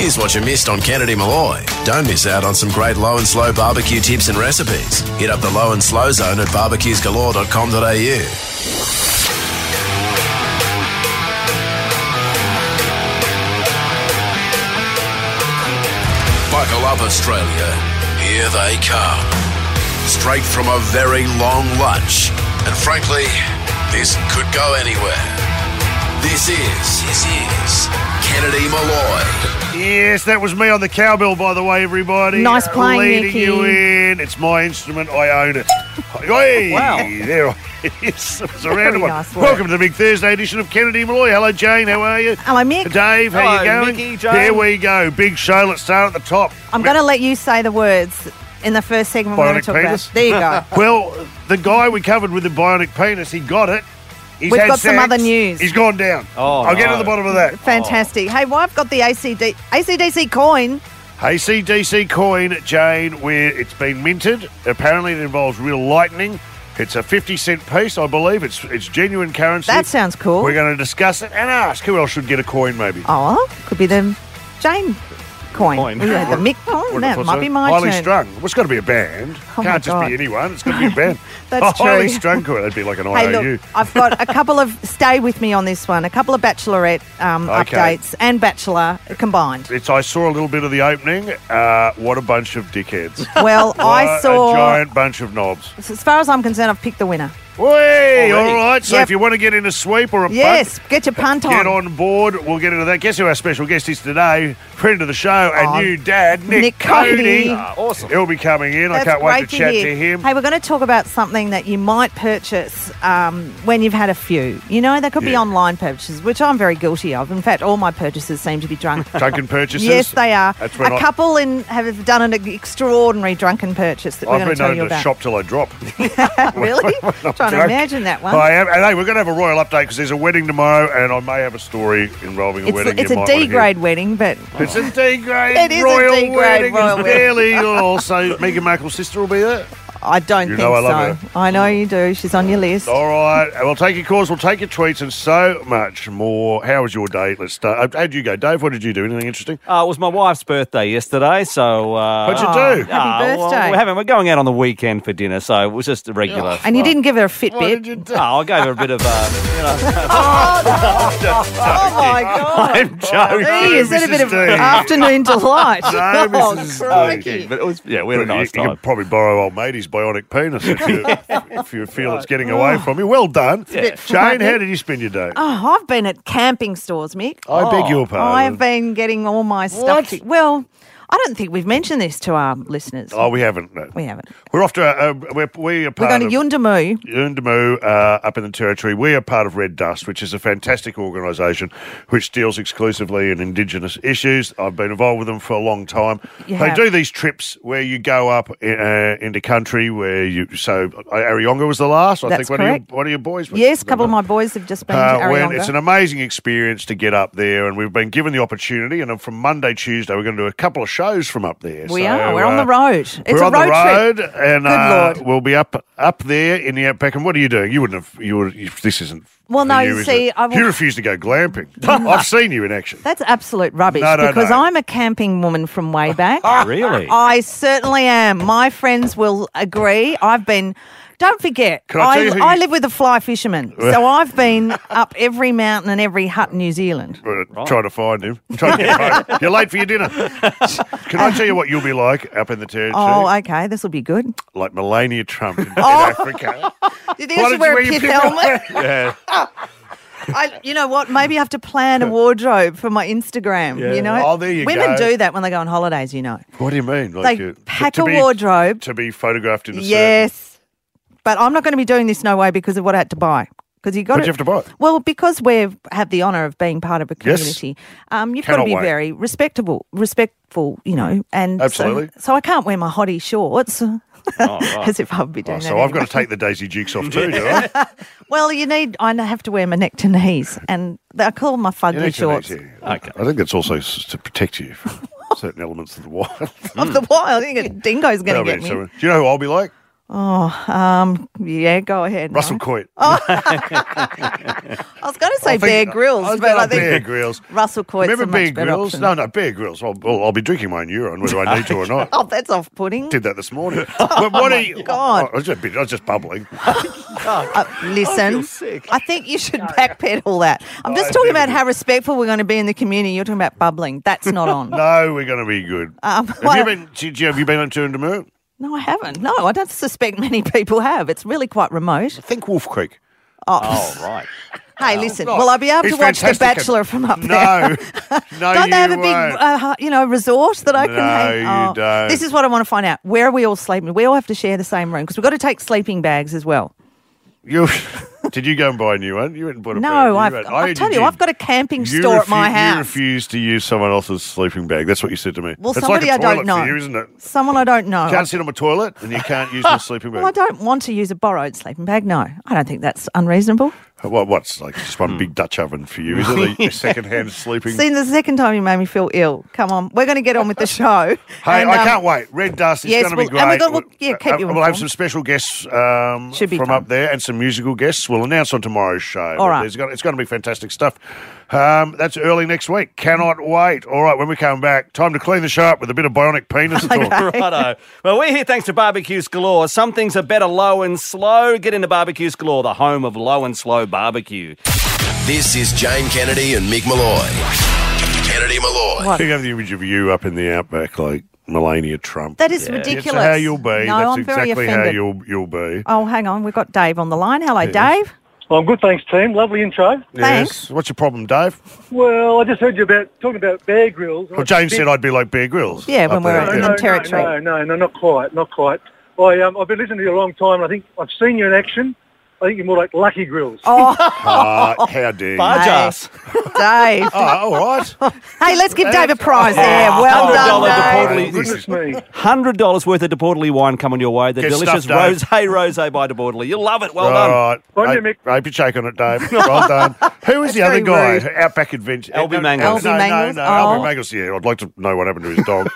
Here's what you missed on Kennedy Malloy. Don't miss out on some great low and slow barbecue tips and recipes. Hit up the low and slow zone at barbecuesgalore.com.au. Buckle up, Australia. Here they come. Straight from a very long lunch. And frankly, this could go anywhere. This is Kennedy Malloy. Yes, that was me on the cowbell, by the way, everybody. Nice playing, leading Nicky. you in. It's my instrument. I own it. Oi, Wow. there it is. It's a random one. nice work. Welcome to the big Thursday edition of Kennedy Malloy. Hello, Jane. How are you? Hello, Mick. Dave, how Hello, you going? Mickey, Jane. Here we go. Big show. Let's start at the top. I'm going to let you say the words in the first segment we're going Bionic to talk penis? about. There you go. Well, the guy we covered with the bionic penis, he got it. He's We've had got some sex. other news. He's gone down. Oh, I'll get to no. the bottom of that. Fantastic. Hey, well, I've got the ACDC coin. ACDC coin, Jane, where it's been minted. Apparently it involves real lightning. It's a 50-cent piece, I believe. It's genuine currency. That sounds cool. We're going to discuss it and ask who else should get a coin, maybe. Oh, could be the Jane coin. We had the Mick coin. Wouldn't have That thought might so. be my Highly turn. strung. Well, it's got to be a band. Oh, Can't my just God. be anyone. It's got to be a band. That's a highly true. strung coin. That'd be like an Hey, IOU. look, I've got a couple of, stay with me on this one, a couple of Bachelorette updates and Bachelor combined. I saw a little bit of the opening. What a bunch of dickheads. Well, I What saw, a giant bunch of knobs. as far as I'm concerned, I've picked the winner. Way, all right. So Yep. if you want to get in a sweep or a Yes, punt, get your punt get on. on board. We'll get into that. Guess who our special guest is today? Friend of the show and Oh, new dad, Nick Cody. Awesome. He'll be coming in. I That's can't wait great to chat hear. to him. Hey, we're going to talk about something that you might purchase when you've had a few. You know, they could be Yeah. online purchases, which I'm very guilty of. In fact, all my purchases seem to be drunk. Drunken purchases. Yes, they are. That's when A couple have done an extraordinary drunken purchase that we're I've going been to tell known you to about. shop till I drop. Really? Trying to drunk. imagine that one. I am. And hey, we're going to have a royal update because there's a wedding tomorrow, and I may have a story involving a wedding. It's you a might wanna D hear. grade wedding, but It's a D grade It is a royal D-grade wedding. royal It's wedding. barely also Meghan Markle's sister will be there. I don't You think know I so. love her. I know you do. She's on your list. All right, we'll take your calls, we'll take your tweets, and so much more. How was your day? Let's start. How'd you go, Dave? What did you do? Anything interesting? It was my wife's birthday yesterday, so... What'd you do? Happy well, birthday. we're going out on the weekend for dinner, so it was just a regular... And you didn't give her a Fitbit. What did you do? I gave her a bit of... Oh, my God. I'm joking. Hey, is that a bit of Mrs. D. afternoon delight? No, Oh, Mrs. crikey. But it was, yeah, we had a nice You time. can probably borrow old matey's bionic penis if you feel it's getting away from you. Well done. bit Jane, funny. how did you spend your day? Oh, I've been at camping stores, Mick. I beg your pardon. I've been getting all my stuff. What? Well, I don't think we've mentioned this to our listeners. Oh, we haven't. No. We haven't. We're off to, we are We're part going to of Yuendamu. Yuendamu, up in the Territory. We are part of Red Dust, which is a fantastic organisation which deals exclusively in Indigenous issues. I've been involved with them for a long time. You They have. do these trips where you go up into country where you... So, Arionga was the last. I That's think correct. one of your boys... Yes, a couple of my boys have just been to Arionga. It's an amazing experience to get up there, and we've been given the opportunity, and from Monday, Tuesday, we're going to do a couple of shows from up there. We So, are. We're on the road. It's we're a on road the road, trip. and Good Lord. we'll be up there in the outback. And what are you doing? You wouldn't have. You would. This isn't. Well, for no, you, is see, it? I will- you refuse to go glamping. I've seen you in action. That's absolute rubbish No, because no. I'm a camping woman from way back. Really? I certainly am. My friends will agree. I've been. Don't forget, Can I tell you who I you- live with a fly fisherman, so I've been up every mountain and every hut in New Zealand. Trying to find him. Trying to get home. You're late for your dinner. Can I tell you what you'll be like up in the Territory? Oh, okay, this will be good. Like Melania Trump in Africa. Do you think I Why should don't you wear a your pith helmet? Yeah. You know what? Maybe I have to plan a wardrobe for my Instagram. Yeah. You know, Oh, there you women go. do that when they go on holidays. You know, What do you mean? they pack to a be- wardrobe. to be photographed in a certain... Yes, but I'm not going to be doing this no way because of what I had to buy. Because you got What'd you have to buy? Well, because we have the honour of being part of a Yes. community, you've got Cannot to be wait. very respectful. You know, and Absolutely. So I can't wear my hottie shorts. As if I would be doing that. So I've got anyway. to take the Daisy Dukes off too, do I? Well, I have to wear my neck to knees, and I call them my You fugly need to shorts. Okay. I think that's also to protect you from certain elements of the wild. Of the wild, I think a dingo's going to get me. Do you know who I'll be like? Yeah, go ahead. Russell No. Coit. I was going to say Bear Grylls, but I think Bear Grylls. Russell Coit's Remember a much Bear better Grylls? option. No, Bear Grylls. I'll be drinking my own urine whether I need to or not. Oh, that's off-putting. Did that this morning. But what are you? God. I was just bubbling. Listen, sick. I think you should backpedal that. I'm just talking about how respectful we're going to be in the community. You're talking about bubbling. That's not on. No, we're going to be good. What- Have you been on Tour and Demur? No, I haven't. No, I don't suspect many people have. It's really quite remote. Think Wolf Creek. Oh, right. Hey, listen, not. will I be able It's to watch The fantastic. Bachelor from up there? No, Don't they have a won't. big, resort that I can No, hang? you don't. This is what I want to find out. Where are we all sleeping? We all have to share the same room because we've got to take sleeping bags as well. Did you go and buy a new one? You went and bought a No, bag. I tell you, I've got a camping You store at my You house. refuse to use someone else's sleeping bag. That's what you said to me. Well, it's somebody like a I toilet don't know. for you, isn't it? Someone I don't know. You can't sit on a toilet and you can't use my sleeping bag. Well, I don't want to use a borrowed sleeping bag. No, I don't think that's unreasonable. What's like just one big Dutch oven for you? Is it a second-hand sleeping? See, the second time you made me feel ill. Come on, we're going to get on with the show. Hey, And, I can't wait. Red Dust is yes, going to be we'll- great. and keep you We'll have informed. some special guests Should be from fun. up there and some musical guests. We'll announce on tomorrow's show. All right. It's going to be fantastic stuff. That's early next week. Cannot wait. All right, when we come back, time to clean the show up with a bit of bionic penis talk. Righto. Well, we're here thanks to Barbecues Galore. Some things are better low and slow. Get into Barbecues Galore, the home of low and slow barbecue. This is Jane Kennedy and Mick Malloy. Kennedy Malloy. What? You have the image of you up in the outback like Melania Trump. That is That's ridiculous. how you'll be. No, That's I'm very exactly offended. how you'll be. Oh, hang on. We've got Dave on the line. Hello, Dave. Well, I'm good, thanks, team. Lovely intro. Thanks. Yes. What's your problem, Dave? Well, I just heard you talking about Bear Grylls. Well, Jane said I'd be like Bear Grylls. Yeah, when up we're there. in no, territory. No, not quite. I've been listening to you a long time, and I think I've seen you in action. I think you're more like Lucky Grills. Oh, How dare you? Barjas. Dave. Oh, all right. Hey, let's give Dave a prize there. Well $100 done, deposit. Dave. Goodness me. $100 worth of DePortly wine coming your way. The Get delicious stuffed, Dave. rosé by DePortly. You'll love it. Well All done. right. On you, Hope Mick. you shake on it, Dave. Well done. Who was the other very guy? rude. Outback Adventure. Albie Mangles. Albie No, Mangles? no. Oh. Albie Mangles, yeah. I'd like to know what happened to his dog.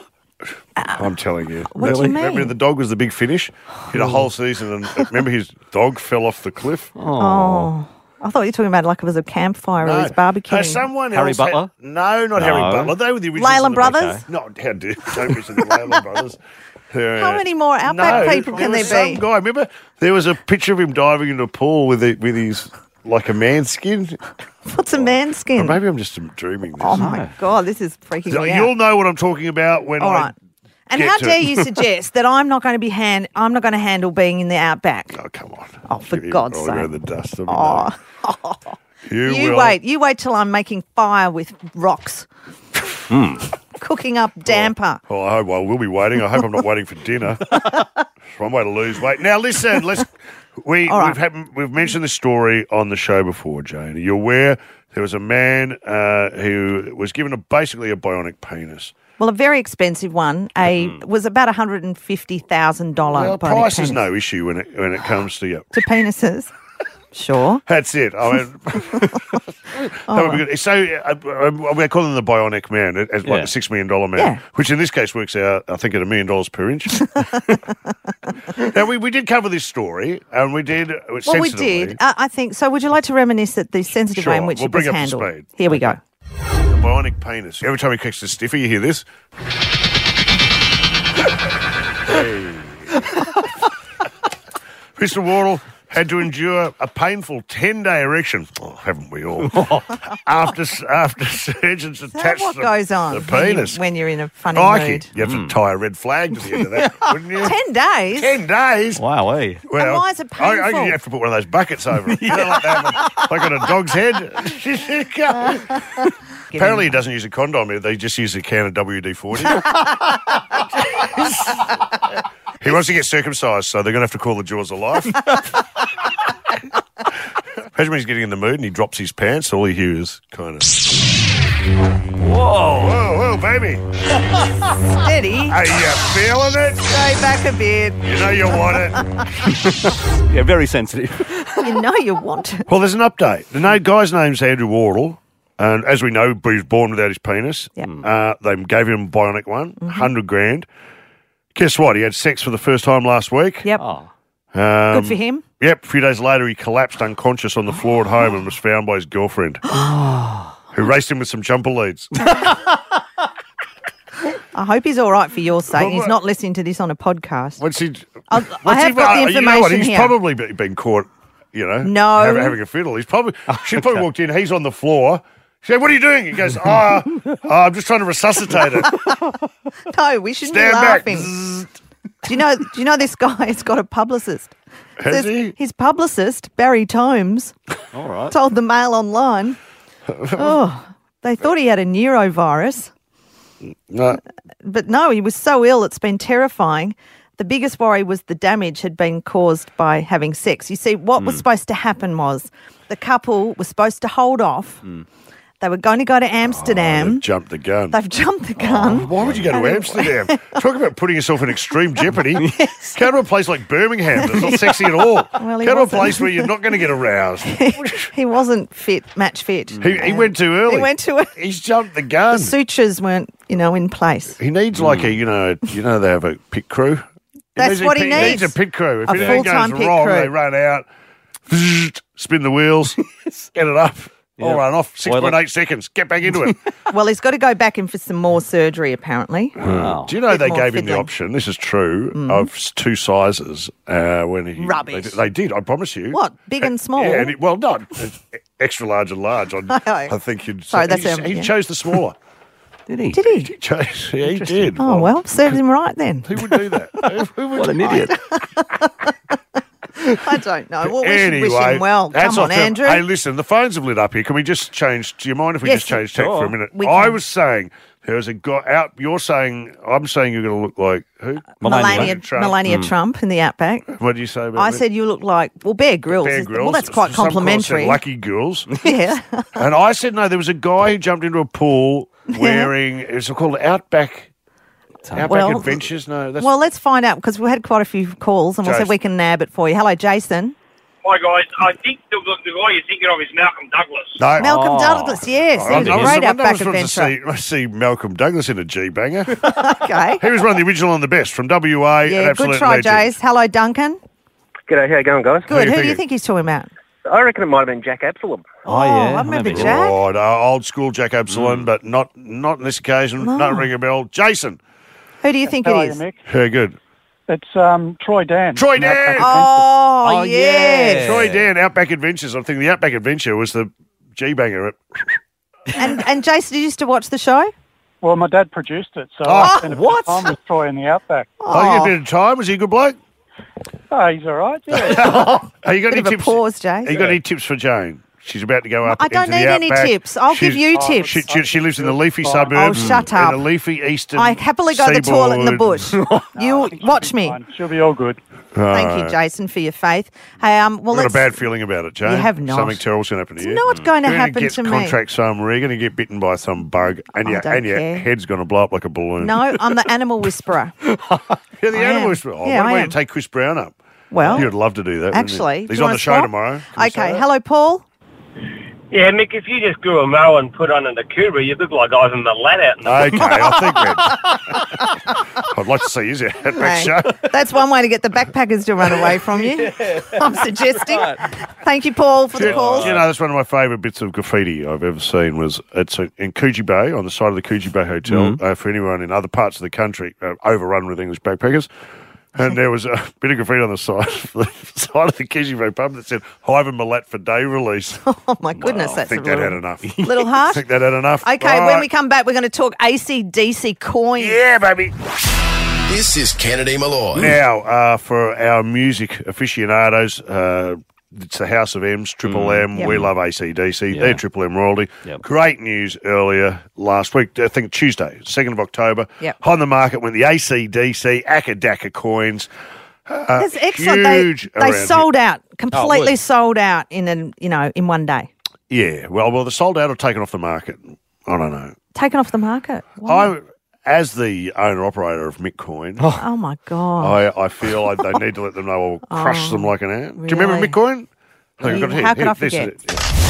I'm telling you. What do you mean? Remember the dog was the big finish? Hit a whole season and remember his dog fell off the cliff? Oh, I thought you were talking about like it was a campfire or he was barbecuing. Has someone Harry else Butler? No, not No. Harry Butler. They were the original. Leyland Brothers? Not how dare don't mention the Leyland Brothers. How many more Outback people can there was some be? guy. Remember, there was a picture of him diving into a pool with his like a man's skin. What's a man's Or skin? maybe I'm just dreaming this. Oh my God, this is freaking me out. You'll know what I'm talking about when All I. right. And get how to dare it. you suggest that I'm not going to be I'm not going to handle being in the Outback? Oh come on! Oh, for Give him- God's I'll go sake. the dust. Of Oh, you will. You wait till I'm making fire with rocks, cooking up damper. Oh, I hope we'll be waiting. I hope I'm not waiting for dinner. It's one way to lose weight. Now listen, we've mentioned this story on the show before, Jane. Are you aware there was a man who was given basically a bionic penis? Well, a very expensive one. Was about $150,000. Well, bionic price is penis. no issue when it comes to you. To penises. Sure. That's it. I mean, that would be good. So we're calling him the bionic man, as like Yeah. the $6 million man, Yeah. which in this case works out, I think, at $1 million per inch. Now, we did cover this story, and we did Well, we sensitively. did. I think so. Would you like to reminisce at the sensitive way in Sure. which We'll it was bring up to handled? speed. Here we go. The bionic penis. Every time he kicks the stiffy, you hear this. Hey. Mr. Wardle had to endure a painful 10-day erection. Oh, haven't we all? after surgeons Is attached that what the, goes on the penis. when you're in a funny Crikey. mood? You have to tie a red flag to the end of that, wouldn't you? 10 days? 10 days? Wow, And why is it painful? You have to put one of those buckets over it. You know, like on a dog's head. Apparently he doesn't use a condom. They just use a can of WD-40. He wants to get circumcised, so they're going to have to call the Jaws of Life. Imagine when he's getting in the mood and he drops his pants, all he hears kind of... Whoa, baby. Steady. Are you feeling it? Stay back a bit. You know you want it. Yeah, very sensitive. You know you want it. Well, there's an update. The guy's name's Andrew Wardle, and as we know, he was born without his penis. Yeah. They gave him a bionic one, $100,000. Guess what? He had sex for the first time last week. Yep. Oh. Good for him. Yep. A few days later, he collapsed unconscious on the floor at home and was found by his girlfriend, who raced him with some jumper leads. I hope he's all right for your sake. He's not listening to this on a podcast. What's he? I have got the information you know what? He's here. probably been caught. You know, No. having a fiddle. She probably walked in. He's on the floor. She said, "What are you doing?" He goes, I'm just trying to resuscitate it. No, we shouldn't Stand be back. laughing. Do you know this guy has got a publicist? Has he? His publicist, Barry Tomes, All right. told the Mail Online, they thought he had a neurovirus. No. But no, he was so ill, it's been terrifying. The biggest worry was the damage had been caused by having sex. You see, what was supposed to happen was the couple was supposed to hold off. They were going to go to Amsterdam. They've jumped the gun. They've jumped the gun. Why would you go to Amsterdam? Talk about putting yourself in extreme jeopardy. Go to a place like Birmingham. That's not sexy at all. Well, he go to a wasn't. place where you're not going to get aroused. He wasn't match fit. He went too early. He went too early. He's jumped the gun. The sutures weren't, in place. He needs like a, they have a pit crew. That's what he He needs needs. a pit crew. If A anything goes full-time pit wrong, crew. they run out, spin the wheels, get it up, all run off. 6.8 seconds. Get back into it. Well, he's got to go back in for some more surgery, apparently. Wow. Do you know Bit they more gave him the fiddling. option? This is true of 2 sizes when he Rubbish. They did. I promise you. What, big and small? Yeah, not extra large and large. I think you'd. Sorry, that's he chose the smaller. Did he? Did he? He chose. Yeah, he did. Oh, well, serves him right then. Who would do that? Who would What an idiot. I don't know. Well, we Anyway, should wish him well. that's Come on, off the- Andrew. Hey, listen, the phones have lit up here. Can we just change? Do you mind if we Yes, just change tech for a minute? we I can. was saying there's a guy out. I'm saying you're going to look like who? Melania Trump. Trump in the Outback. What did you say about I me? said you look like, Bear Grylls. Bear Grylls. Well, that's quite Some complimentary. said Lucky Girls. Yeah. And I said, no, there was a guy who jumped into a pool wearing, it's called Outback Well, Adventures. No, that's Well, let's find out because we had quite a few calls and we'll see if Jason. we can nab it for you. Hello, Jason. Hi guys, I think the guy you're thinking of is Malcolm Douglas. no. Malcolm Douglas, yes. He was a great Outback adventure. I see Malcolm Douglas in a G-banger. Okay. He was one of the original and the best from WA. an Yeah, absolute good try, legend. Jace. Hello, Duncan. G'day, how you going, guys? Good. you Who do you thinking? think he's talking about? I reckon it might have been Jack Absalom. Oh, yeah. I remember Maybe. Jack. Oh, no, old school Jack Absalom, but not on this occasion. No ring a bell. Jason. Who do you think How it are you, is? Mick? Very good. It's Troy Dan. Troy Dan. Oh, Oh, yes. yeah. Troy Dan, Outback Adventures. I think the Outback Adventure was the G-banger. And Jason, you used to watch the show? Well, my dad produced it, so Oh, I spent a bit what? of time with Troy in the Outback. Oh, you had a bit of time. Was he a good bloke? Oh, he's all right, yeah. Have you got Bit any of a tips? pause, Jay. Have you got any tips for Jane? She's about to go up. I don't into need the any outback. tips. I'll give you tips. She lives in the leafy Oh, suburbs. shut up. In the leafy eastern. I happily go to the toilet in the seaboard. bush. You watch me. Fine. She'll be all good. Thank you, Jason, for your faith. Hey, well, I've got a let's. bad feeling about it, Jane. You have not. Something terrible's going to happen to you. It's not going to You're happen get to me. contract somewhere. You're going to get bitten by some bug, and I your don't care. head's going to blow up like a balloon. No, I'm the animal whisperer. You're the I animal am. whisperer. Oh, Yeah, what I about am. you take Chris Brown up? Well, You'd love to do that. wouldn't you? actually, he's do you on wanna the show swap? tomorrow. Can we say Okay, that? hello, Paul. Yeah, Mick, if you just grew a mo and put on an Akura, you'd look like Ivan Milat out in the Okay, I think that. I'd like to see his outback Hey, show. that's one way to get the backpackers to run away from you. I'm suggesting. Thank you, Paul, for the call. Do you know, that's one of my favourite bits of graffiti I've ever seen. It's in Coogee Bay, on the side of the Coogee Bay Hotel, for anyone in other parts of the country, overrun with English backpackers. And there was a bit of graffiti on the side of the Coogee Bay pub that said, Ivan Milat for day release. Oh, my goodness, I that's think a that little, had enough. little I harsh. think that had enough. Okay, All when right. we come back, we're going to talk AC/DC coins. Yeah, baby. This is Kennedy Malloy. Now, for our music aficionados, it's the House of M's, Triple M. Yep. We love AC/DC. Yeah. They're Triple M royalty. Yep. Great news earlier last week, I think Tuesday, 2nd of October. Yep. On the market went the AC/DC Akadaka coins. That's excellent. Huge They around sold out, completely good. sold out in one day. Yeah, well, they're sold out or taken off the market. I don't know. Taken off the market. Wow. As the owner-operator of Mitcoin, Oh, my God. I feel like they need to let them know I'll crush them like an ant. Do you remember really? Mitcoin? I think I've got it here. How could I This is forget? it. Yeah.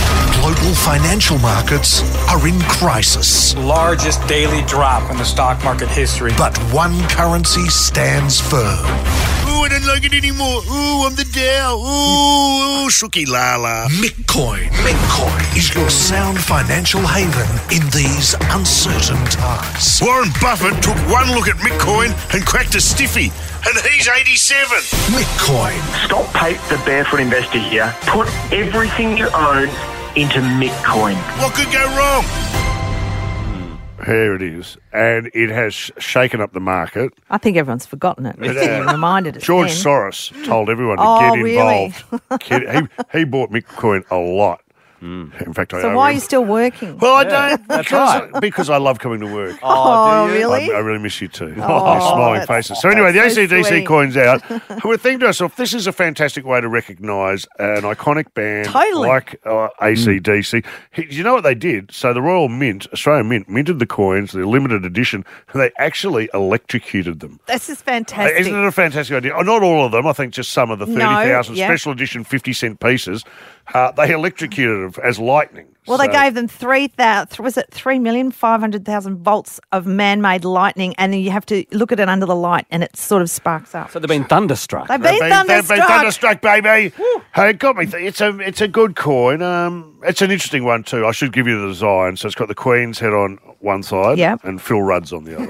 global financial markets are in crisis. Largest daily drop in the stock market history. But one currency stands firm. Ooh, I don't like it anymore. Ooh, I'm the Dow. Ooh, Shuki Lala. Mitcoin. Mitcoin is your sound financial haven in these uncertain times. Warren Buffett took one look at Bitcoin and cracked a stiffy, and he's 87. Mitcoin. Stop Pate the barefoot investor here. Put everything you own into Mitcoin. What could go wrong? Here it is, and it has shaken up the market. I think everyone's forgotten it. It's been reminded. George again. Soros told everyone to Oh, get really? involved. He bought Bitcoin a lot. In fact, I So owe why are him. you still working? Well, I don't. that's Because I love coming to work. Oh, do you? really? I really miss you too. Your Oh, smiling that's- faces. So anyway, the that's so ACDC sweet. coin's out. We're thinking to ourselves, this is a fantastic way to recognise an iconic band Totally. like ACDC. You know what they did? So the Royal Mint, Australian Mint, minted the coins, the limited edition, and they actually electrocuted them. This is fantastic. Isn't it a fantastic idea? Oh, not all of them. I think just some of the 30,000 yeah. special edition 50-cent pieces. They electrocuted them as lightning. Well, they gave them 3,500,000 volts of man-made lightning, and then you have to look at it under the light, and it sort of sparks up. So they've been thunderstruck. They've been They've thunderstruck. been thunderstruck, baby. Hey, it got me. It's a good coin. It's an interesting one too. I should give you the design. So it's got the Queen's head on one side, Yep. and Phil Rudd's on the other.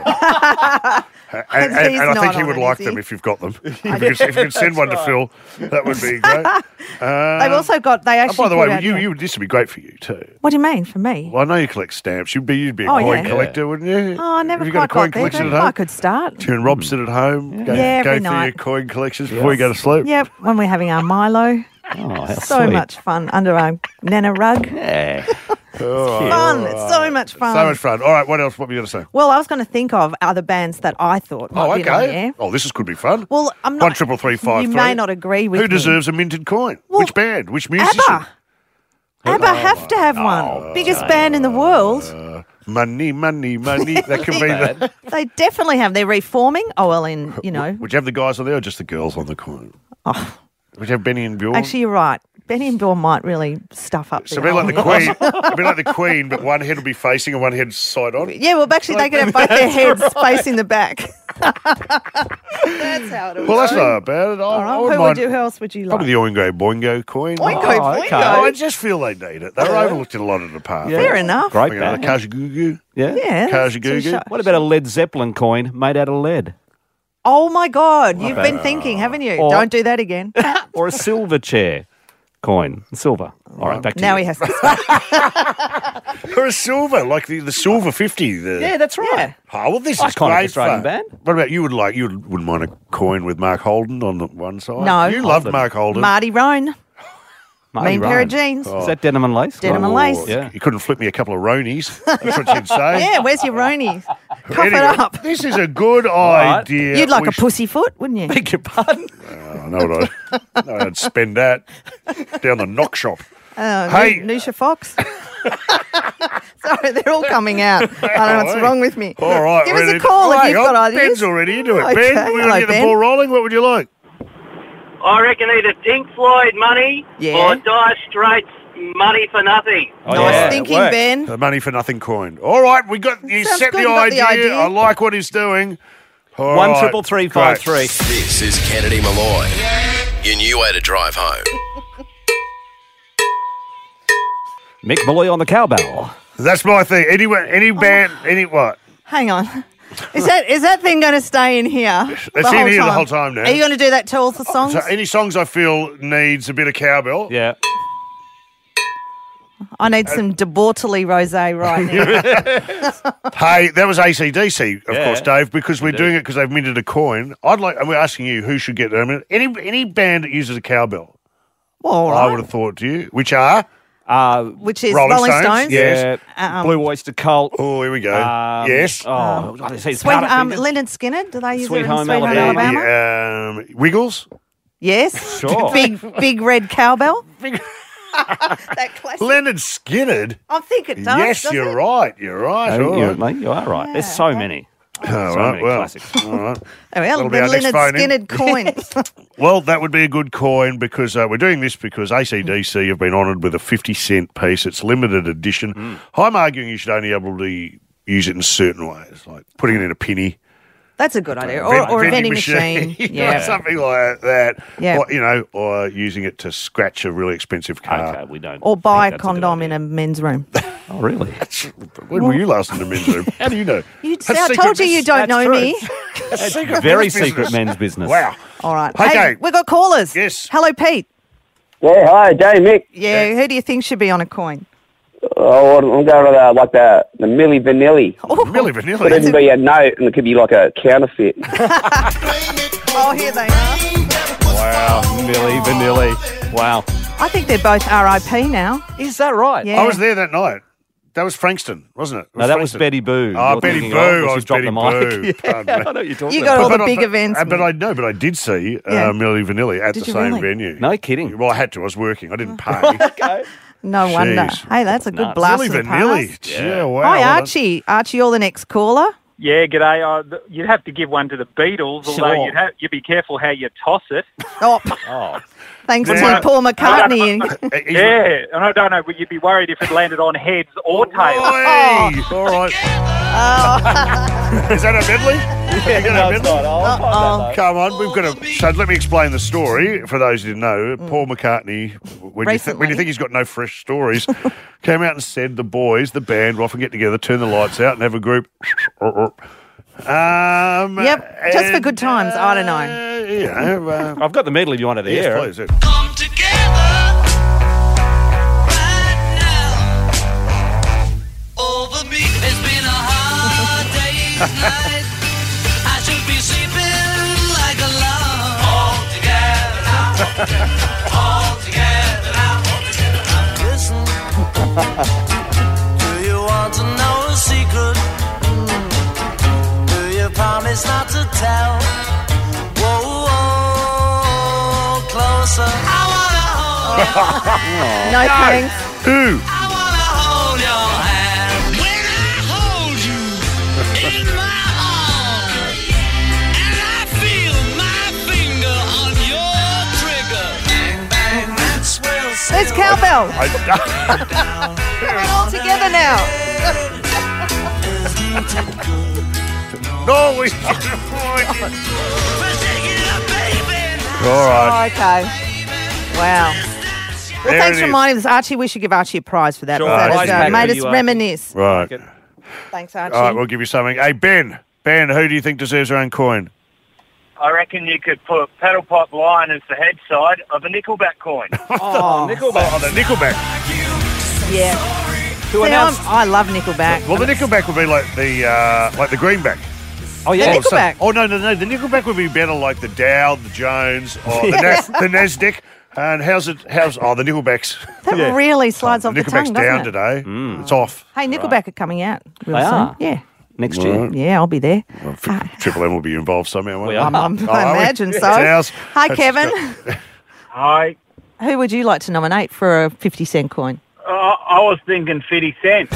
and He's I not think he on would it, like is them he? if you've got them. If you could send one to Phil, that would be great. They've also got. They Oh, actually. by the put way, out, this would be great for you too. What do you mean for me? Well, I know you collect stamps. You'd be a Oh, coin yeah. collector, wouldn't you? Oh, I never Have you got a quite coin got there. collection but at home? I could start. You and Rob sit at home, go every for night. your coin collections before you go to sleep. Yep, when we're having our Milo. Oh, how So sweet. much fun under our Nana rug. Yeah. Fun. It's so much fun. So much fun. All right, what else? What were you going to say? Well, I was going to think of other bands that I thought might be on the air. Oh, this could be fun. Well, I'm not. 1-333-533. You may not agree with Who me. deserves a minted coin? Well, Which band? Which musician? ABBA. ABBA have to have one. Biggest band in the world. Money, money, money. That could be the. They definitely have. They're reforming. Oh, well, Would you have the guys on there or just the girls on the coin? Oh. Would you have Benny and Bjorn? Actually, you're right. Benny and Bjorn might really stuff up. So the it'd be like the whole- Queen. It'd be like the Queen, but one head will be facing and one head side on. Yeah, well, actually, they could have both their heads facing the back. That's how it would Well, that's go. not bad. All right. Who else would you like? Probably the Oingo Boingo coin. Oingo okay. Boingo. I just feel they need it. They were overlooked in a lot of the past. Fair enough. Great You know, the band. Kajagoogoo. Yeah. Yeah. that's Kajagoogoo. too sharp. What about a Led Zeppelin coin made out of lead? Oh, my God. You've been thinking, haven't you? Or- Don't do that again. Or a silver chair coin? Silver. All right, back to Now you. he has to stop. Or a silver, like the silver 50. Yeah, that's right. Yeah. Oh, well, this is Iconic great Australian fun. band. What about you? Wouldn't mind a coin with Mark Holden on the one side? No. You loved Mark Holden. Marty Roan. Marty Mean pair of Ryan. jeans. Is that denim and lace? Denim and lace. Yeah. You couldn't flip me a couple of Ronies. That's what you'd say. Yeah, where's your Roni? Cough Anyway, it up. This is a good right. idea. You'd like We a pussyfoot, wouldn't you? Beg your pardon? I know what I'd spend that down the knock shop. Hey. Nusha Fox. Sorry, they're all coming out. I don't know what's wrong with me. All right. Give us well, a call if hang you've on, got ideas. Ben's already into it. Okay, Ben, we're hello, going to get Ben. the ball rolling. What would you like? I reckon either Pink Floyd money Yeah. or Dire Straits money for nothing. Oh, Nice yeah, it thinking, works. Ben. The money for nothing coin. All right, you Sounds set good, the you got the idea. idea. I like what he's doing. All One right, 33353. great. This is Kennedy Malloy. Your new way to drive home. Mick Malloy on the cowbell. That's my thing. Any band, any what? Hang on. Is that thing going to stay in here? It's in here the whole time now. Are you going to do that to all the songs? So any songs I feel needs a bit of cowbell. Yeah. I need some De Bortoli rosé right now. Hey, that was AC/DC, of Yeah. course, Dave, because we're doing it because they've minted a coin. And we're asking you who should get them. I mean, any band that uses a cowbell, Well, all I right. would have thought to you, which are Which is Rolling Rolling Stones? Stones. Yeah. Yeah. Um, Blue Oyster Cult. oh, here we go. Yes. Yes. Oh, what did I say? Sweet, Powderfinger? Leonard Skinner. Do they use Sweet it in Home Sweet Home Alabama. Alabama? Wiggles. Yes. Sure. Big red cowbell. That classic. Leonard Skinner. I think it does. Yes, doesn't you're it? right. You're right. Oh, all right. mate, you are right. There's so many. All So right, many well, classics. all right. Oh, well, That'll be the our next Leonard phone in. Skinner coins. Well, that would be a good coin because we're doing this because AC/DC have been honoured with a 50-cent piece. It's limited edition. I'm arguing you should only be able to use it in certain ways, like putting it in a penny. That's a good idea. Or a vending machine. Yeah, something like that. Yeah. Or using it to scratch a really expensive car. Okay, we don't. Or buy a think that's good condom in idea. a men's room. Oh, really? When were you last in the men's room? How do you know? I That's told you secret- don't that's know true. me. That's secret Very business. secret men's business. Wow. All right. Okay. Hey, we've got callers. Yes. Hello, Pete. Yeah, hi, Jay, Mick. Yeah, who do you think should be on a coin? Oh, I'm going with the Milli Vanilli. Milli Could Vanilli. even be a note, and it could be like a counterfeit. Oh, here they are. Wow, Milli Vanilli. Wow. I think they're both RIP now. Is that right? Yeah. I was there that night. That was Frankston, wasn't it? No, that was Frankston. Betty Boo. Oh, You're Betty thinking Boo. of, I she was dropped Betty the mic. Boo. Pardon me. I know what you're talking You about. got all the But big I- events. But I did see Yeah. Milli Vanilli at Did the you same really? venue. No kidding. Well, I had to. I was working. I didn't pay. No wonder. Jeez. Hey, that's a good nuts. blast Milli of the Vanilli. past. Yeah, wow. Hi, well done. Archie. Archie, you're the next caller. Yeah, g'day. You'd have to give one to the Beatles, although Sure. you'd be careful how you toss it. Oh, Oh, thanks Yeah. to Paul McCartney. He's- And I don't know, but you'd be worried if it landed on heads or tails. Oi! All right. Is that a medley? yeah, no, it's not. I'll find that, Come on, we've got to. So let me explain the story for those who didn't know. Paul McCartney, when you Recently. think he's got no fresh stories, came out and said the boys, the band, will often get together, turn the lights out, and have a group. Yep, just for good times. I don't know. You know, though. I've got the medley if you want it yes, there. please. Yeah. Come together right now over me. It's been a hard day's night. I should be sleeping like a log. All together now. All together now. Listen. Do you want to know a secret? Do you promise not to tell? Whoa, whoa, closer. I wanna hold No thanks. Who? I wanna hold your hand. When I hold you in my arms, and I feel my finger on your trigger. Bang, bang, that's where There's cowbell. I, We're all together now. no, we. All right. Okay. Wow. Well, There thanks it for is. reminding us. Archie, we should give Archie a prize for that. Sure. That Prize has, pack made for us you, Archie. reminisce. Right. Thanks, Archie. All right, we'll give you something. Hey, Ben, who do you think deserves their own coin? I reckon you could put Paddle Pop Lion as the head side of a Nickelback coin. Oh, Nickelback. Oh, the Nickelback. yeah. Who See, announced? I love Nickelback. Well, the Nickelback would be like the greenback. Oh, yeah. The Nickelback. Oh, no. The Nickelback would be better like the Dow, the Jones, or the Nasdaq. And how's the Nickelbacks? That really slides The off the Nickelback's tongue, down doesn't it? today. It's off. Hey, Nickelback are coming out real They soon. are? Yeah. Next year. Right. Yeah, I'll be there. Triple M will be involved somehow. won't We it? are. I are we? imagine so. It's ours. Hi, That's Kevin. Hi. Who would you like to nominate for a 50-cent coin? I was thinking 50 cents.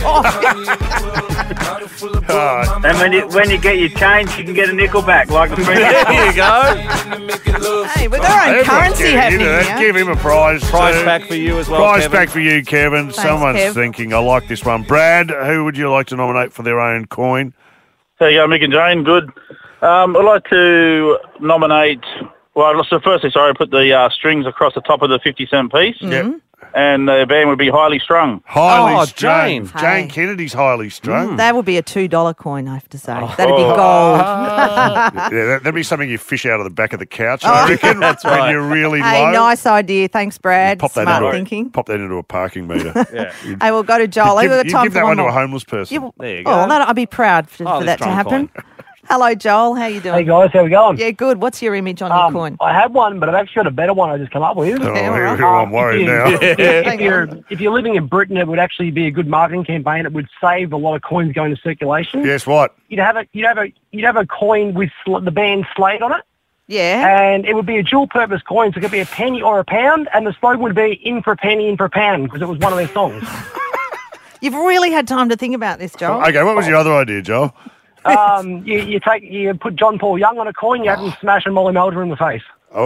And when you get your change, you can get a Nickelback like the previous. There you go. Hey, with our own Everyone currency get it, happening that. here. Give him a prize. Prize too. back for you as well, Prize Kevin. back for you, Kevin. Someone's Kev. thinking, I like this one. Brad, who would you like to nominate for their own coin? There you go, Mick and Jane. Good. I'd like to nominate. Well, so firstly, sorry, I put the strings across the top of the 50-cent piece. Mm-hmm. Yep. And the band would be Highly Strung. Highly Oh, strung. Jane. Jane Hey. Kennedy's highly strung. That would be a $2 coin, I have to say. That'd be gold. Yeah, that'd be something you fish out of the back of the couch, I reckon. That's right. When you're really Hey, low. nice idea. Thanks, Brad. Pop that Smart into thinking. Pop that into a parking meter. Yeah. Hey, we'll go to Joel. We've got you time give for that one one to more. a homeless person. You- There you go. Oh, I'd be proud for Highly that to strung happen. coin. Hello, Joel. How you doing? Hey guys, how we going? Yeah, good. What's your image on your coin? I had one, but I've actually got a better one I just come up with. Oh, Yeah, all right. I'm worried now. If you're living in Britain, it would actually be a good marketing campaign. It would save a lot of coins going to circulation. Guess what? You'd have a coin with the band Slade on it, Yeah. and it would be a dual-purpose coin. So it could be a penny or a pound, and the slogan would be "In for a penny, in for a pound," because it was one of their songs. You've really had time to think about this, Joel. Okay, what was your other idea, Joel? You put John Paul Young on a coin, you have him smashing Molly Melder in the face. Oh,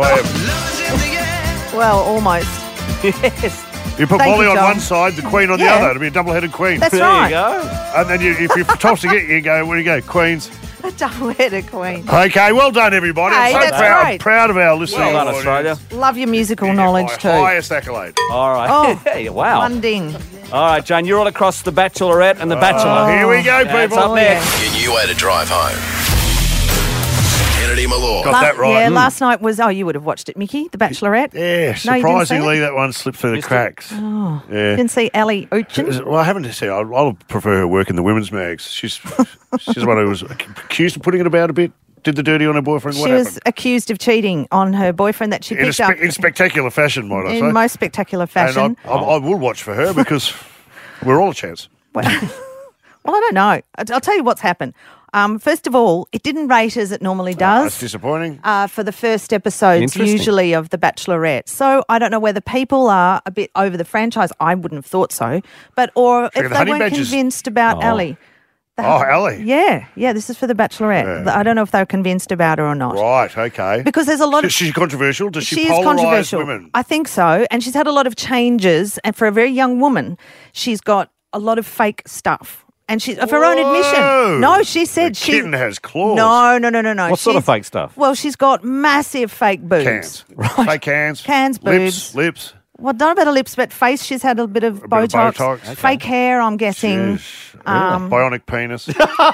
yeah. Well, almost. Yes. You put Thank Molly you, on John. one side, the Queen on the Yeah. other. It'll be a double-headed Queen. That's There right. you go. And then if you're tossing it, you go, where do you go? Queens. A double-headed queen. Okay, well done, everybody. Hey, I'm so that's proud, great. proud of our listeners. Well done, Australia. Love your musical knowledge My too. highest accolade. All right. Oh, Hey, wow. One ding. All right, Jane, you're all across the Bachelorette and the Bachelor. Here we go, That's people. up next. Your new way to drive home. Kennedy Malloy. Got that right. Yeah, last night was, you would have watched it, Mickey, The Bachelorette. Yeah, No, you didn't see surprisingly, it? that one slipped through the cracks. Oh, Yeah. didn't see Ali Uchin. Well, I haven't seen. I'll prefer her work in the women's mags. She's one who was accused of putting it about a bit. Did the dirty on her boyfriend. What She was happened? accused of cheating on her boyfriend that she In, picked up in spectacular fashion, might I say? in most spectacular fashion. And I will watch for her because we're all a chance. Well, I don't know. I'll tell you what's happened. First of all, it didn't rate as it normally does. That's disappointing. For the first episodes, Interesting. usually of The Bachelorette. So I don't know whether people are a bit over the franchise. I wouldn't have thought so. Or Reckon if the they Honey weren't Badgers- convinced about Ali. Ali. Yeah, this is for The Bachelorette. Yeah. I don't know if they were convinced about her or not. Right, okay. Because there's a lot of... She's controversial. Does she is polarise controversial. women? I think so. And she's had a lot of changes. And for a very young woman, she's got a lot of fake stuff. And she's of her own Whoa. admission. No, she said The she... kitten has claws. No. What sort of She's- fake stuff? Well, she's got massive fake boobs. Cans. Fake cans. Cans, boobs. Lips. Well, don't know about her lips, but face, she's had a bit of bit of Botox. Botox. Okay. Fake hair, I'm guessing. Bionic penis.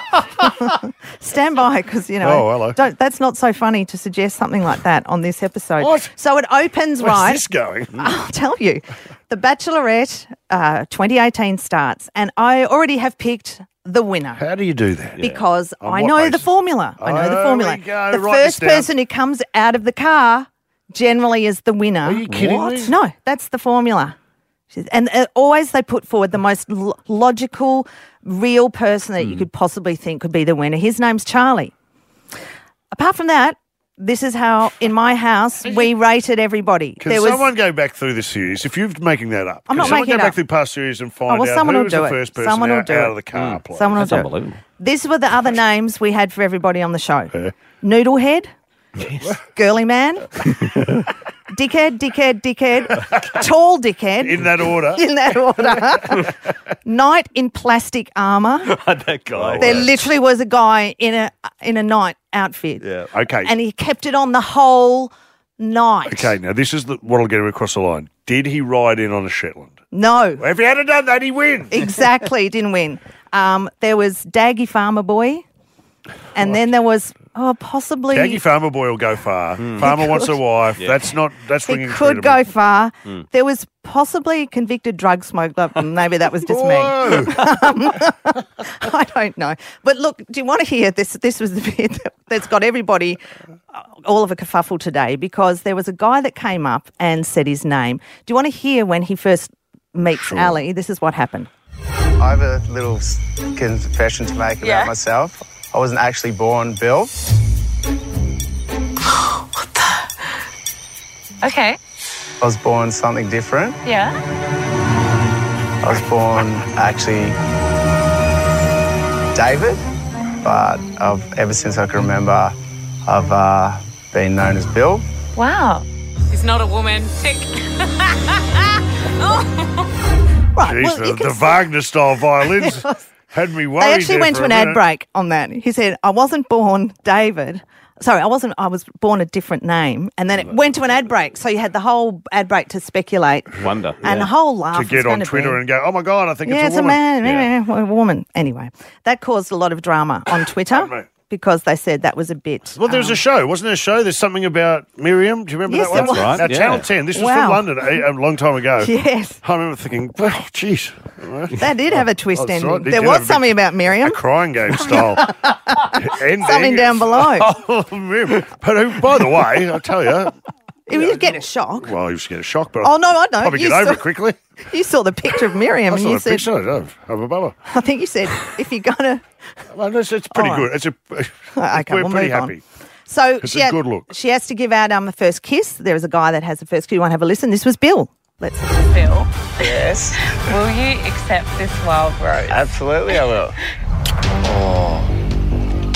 Stand by, because, Oh, hello. that's not so funny to suggest something like that on this episode. What? So it opens Where's right. this going? I'll tell you. The Bachelorette 2018 starts, and I already have picked the winner. How do you do that? Because On I what know the basis? formula. I know the There formula. we go. The Write this first down. person who comes out of the car generally is the winner. Are you kidding me? No, that's the formula. And always they put forward the most logical, real person that you could possibly think could be the winner. His name's Charlie. Apart from that, this is how, in my house, we rated everybody. Can someone go back through the series? If you're making that up, I'm can not someone making go it back up. through past series and find out someone who will was do the it. first person Someone will out, do out it. of the car? please? Someone will That's do it. unbelievable. These were the other names we had for everybody on the show. Noodlehead, Girly Man, Dickhead, Tall Dickhead. In that order. In that order. Knight in plastic armour. That guy. There literally was a guy in a knight outfit. Yeah. Okay. And he kept it on the whole night. Okay, now this is what'll get him across the line. Did he ride in on a Shetland? No. Well, if he hadn't done that, he win. Exactly, didn't win. There was Daggy Farmer Boy, and then there was possibly Daggy Farmer Boy will go far. Farmer wants a wife. Yeah. That's he ringing true could to go me. far. There was possibly a convicted drug smuggler. Maybe that was just me. Whoa. I don't know. But look, do you want to hear this? This was the bit that's got everybody all of a kerfuffle today, because there was a guy that came up and said his name. Do you want to hear when he first meets Ali? This is what happened. I have a little confession to make about myself. I wasn't actually born Bill. Okay. I was born something different. Yeah. I was born actually David, but ever since I can remember, I've been known as Bill. Wow. He's not a woman. Tick. Right, Jeez, well, you can the see- Wagner-style violins had me worried. They actually there went for to a an ad minute. break on that. He said, I wasn't born David. Sorry, I was born a different name. And then it went to an ad break. So you had the whole ad break to speculate. Wonder. And the whole laugh To was get on gonna Twitter be, and go, oh my God, I think yeah, it's a woman. man, a woman. Anyway, that caused a lot of drama on Twitter because they said that was a bit. Well, there was a show, wasn't there a show? There's something about Miriam. Do you remember Yes, that one? there was. Right, Now, yeah. Channel 10, this was Wow. from London a long time ago. Yes. I remember thinking, well, geez. That did have a twist That's ending. right, it There did was have a something about Miriam. A crying game style. ending. Something down below. Oh, Miriam. But by the way, I tell you, You get a shock. well, you used to get a shock, but Oh, no, I don't. probably You get over saw- it quickly. You saw the picture of Miriam I and saw you a said, picture of Bubba. I think you said, if you're going to. Well, it's pretty Oh. good. Okay, We're we'll pretty move on. happy. So It's a good look. She has to give out the first kiss. There is a guy that has the first kiss. You want to have a listen? This was Bill. Let's. Bill, Yes. will you accept this wild rose? Absolutely, I will.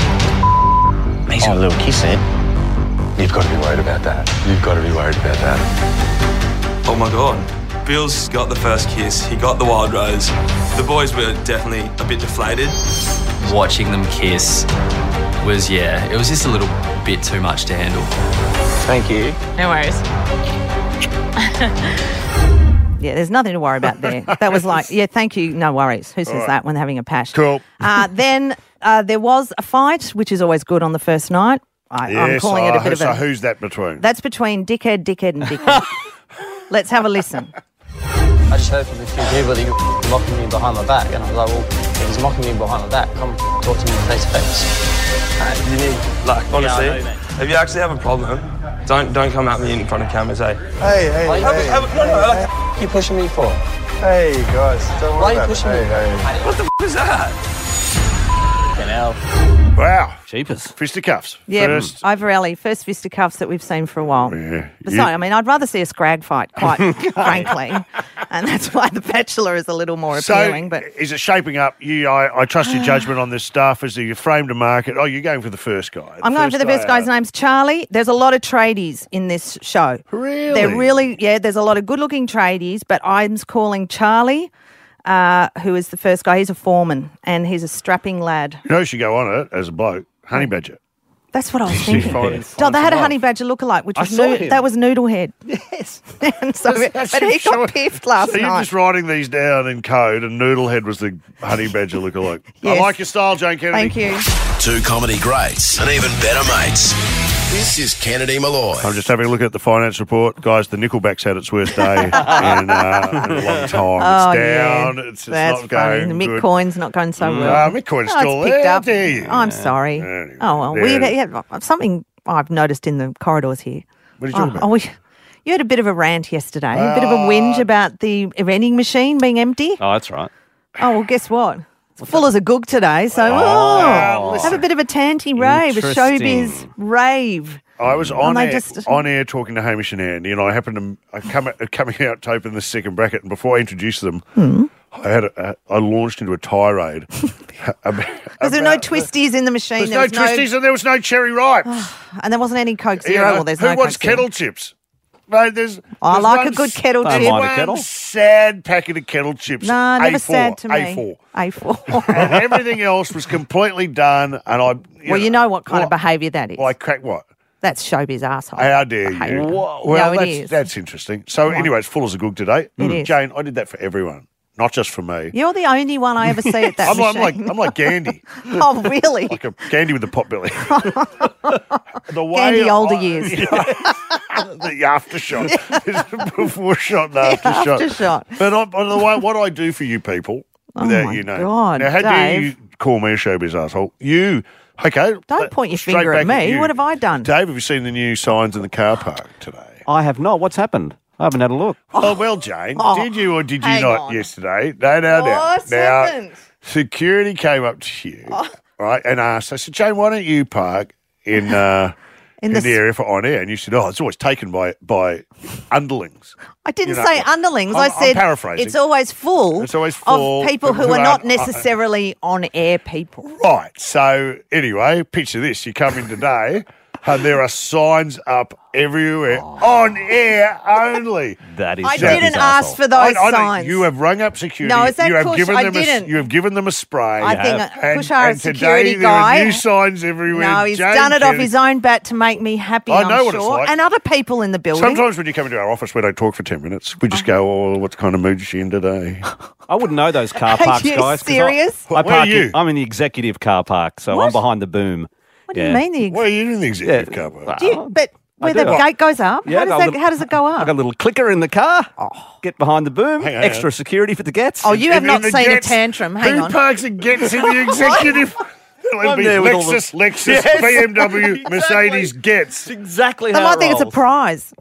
He's got a little kiss there. You've got to be worried about that. You've got to be worried about that. Oh my God. Bill's got the first kiss. He got the wild rose. The boys were definitely a bit deflated. Watching them kiss was, it was just a little bit too much to handle. Thank you. No worries. Yeah, there's nothing to worry about there. That was like, thank you, no worries. Who says that when they're having a pash? Cool. Then there was a fight, which is always good on the first night. I'm calling it a bit of a... So who's that between? That's between dickhead, and dickhead. Let's have a listen. I just heard from a few people that you're mocking me behind my back, and I was like, well, if he's mocking me behind my back, come talk to me face to face. You need, honestly, if you actually have a problem, don't come at me in front of camera and say, Hey. no, You pushing me for? Hey, guys. Don't Why worry are you about pushing it. me? Hey. what the is that? Fucking hell. Wow. Jeepers. Fisticuffs. Yeah, First. over alley, first fisticuffs that we've seen for a while. Yeah. Besides, I mean, I'd rather see a scrag fight, quite frankly, and that's why The Bachelor is a little more appealing. But is it shaping up? I trust your judgment on this stuff. As you framed a market, you're going for the first guy. I'm going for the first guy's name's Charlie. There's a lot of tradies in this show. Really? They're really, there's a lot of good-looking tradies, but I'm calling Charlie, who is the first guy. He's a foreman, and he's a strapping lad. You know who should go on it as a bloke? Honey Badger. That's what I was thinking. Find They had a some Honey Badger lookalike, which I was saw him. that was Noodlehead. Yes. And so, but he got piffed last So you're night. just writing these down in code, and Noodlehead was the Honey Badger lookalike. Yes. I like your style, Jane Kennedy. Thank you. Two comedy greats and even better mates. This is Kennedy Malloy. I'm just having a look at the finance report. Guys, the Nickelback's had its worst day in a long time. It's down. It's That's not funny. going The good. Mick not going so well. Mick Coin's it's still picked there, up. dare you? I'm sorry. Anyway, Oh, well. Something I've noticed in the corridors here. What are you talking about? You had a bit of a rant yesterday, a bit of a whinge about the vending machine being empty. Oh, that's right. Oh, well, guess what? It's full as a goog today, so have a bit of a tanty rave, a showbiz rave. I was on And they air, on air talking to Hamish and Andy, and I happened to coming out to open the second bracket, and before I introduced them, I launched into a tirade. Because there were no twisties in the machine. There's no twisties, and there was no cherry ripe. And there wasn't any Coke Zero. You know, Well, there's who no wants Coke Zero. kettle chips? Mate, there's I like one a good kettle there's chip. one sad packet of kettle chips. Nah, never A4, sad to me. A4. A4. And everything else was completely done, and I... You know what kind of behaviour that is. I crack what? That's showbiz arsehole. How dare you? behaviour. Well, No, it is. that's interesting. So anyway, it's full as a goog today. It is. Jane, I did that for everyone, not just for me. You're the only one I ever see at that machine. I'm like Gandhi. Oh, really? Like a Gandhi with the pot belly. The way Gandhi older years. The aftershock. Before shot and aftershot. Aftershot. But by the way, what I do for you people, without my you know. God, now, how dare Dave. you call me a showbiz asshole? You, okay. Don't point your straight finger at back me. you. What have I done? Dave, have you seen the new signs in the car park today? I have not. What's happened? I haven't had a look. Oh, well, Jane, did you or did you hang not on. yesterday? No. What's Now, happened? security came up to you, right, and asked, I said, Jane, why don't you park in the area for on air? And you said, it's always taken by underlings. I didn't You know, say underlings. I'm I said paraphrasing. it's always full of people who are not necessarily on-air people. Right. So anyway, picture this. You come in today and there are signs up everywhere. On air only. That is I didn't ask for those I know. signs. You have rung up security. No, is that you have Kush? given I them didn't. you have given them a spray. I think Kushar, and a security today guy. there are new signs everywhere. No, he's Jane done it off Kennedy- his own bat to make me happy, I know I'm what it's sure. like. And other people in the building. Sometimes when you come into our office, we don't talk for 10 minutes. We just go, what kind of mood is she in today? I wouldn't know those car Are parks, you guys. 'cause serious? I Where park are you? I'm in the executive car park, so What? I'm behind the boom. What do you mean the Why are you in the executive car park? But where do. the gate goes up, Yeah, how does it go I up? got a little clicker in the car. Get behind the boom. Hang on, Extra security for the gets. Oh, you have In not the seen Gets. a tantrum. Hang Who on. parks and gets in the executive? It'll I'm be there with all the- Lexus, Yes. BMW, Exactly. Mercedes gets. exactly They how might it think it's a rolls. prize.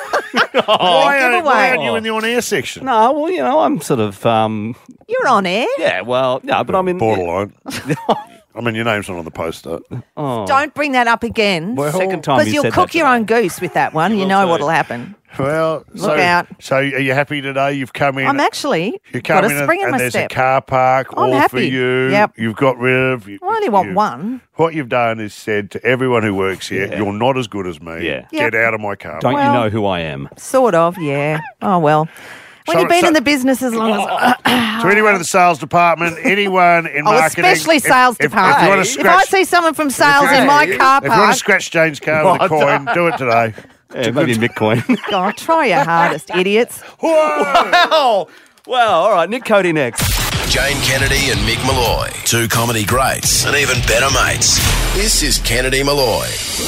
Why giveaway. aren't you in the on-air section? No, well, I'm sort of, You're on air. yeah, well, no, but I'm in. Borderline. I mean, your name's not on the poster. Oh. Don't bring that up again. Well, Second time Because you you'll said cook that your today. own goose with that one. You know what'll happen. Well, Look out. So are you happy today? You've come in. I'm actually You got come a in spring in and my there's step. a car park I'm all for happy. you. Yep. You've got rid of. I only want one. What you've done is said to everyone who works here, "You're not as good as me. Yeah. Get out of my car." Don't Well- you know who I am? Sort of, yeah. Oh, well. When So- you've been so- in the business as long as... To anyone in the sales department, anyone in Oh, marketing, especially sales department. If you want to If scratch, I see someone from sales in my car if you want to park, scratch Jane's car with a coin, do it today. Yeah, maybe Bitcoin. God, try your hardest, idiots. Wow. Well, all right. Nick Cody next. Jane Kennedy and Mick Malloy. Two comedy greats and even better mates. This is Kennedy Malloy.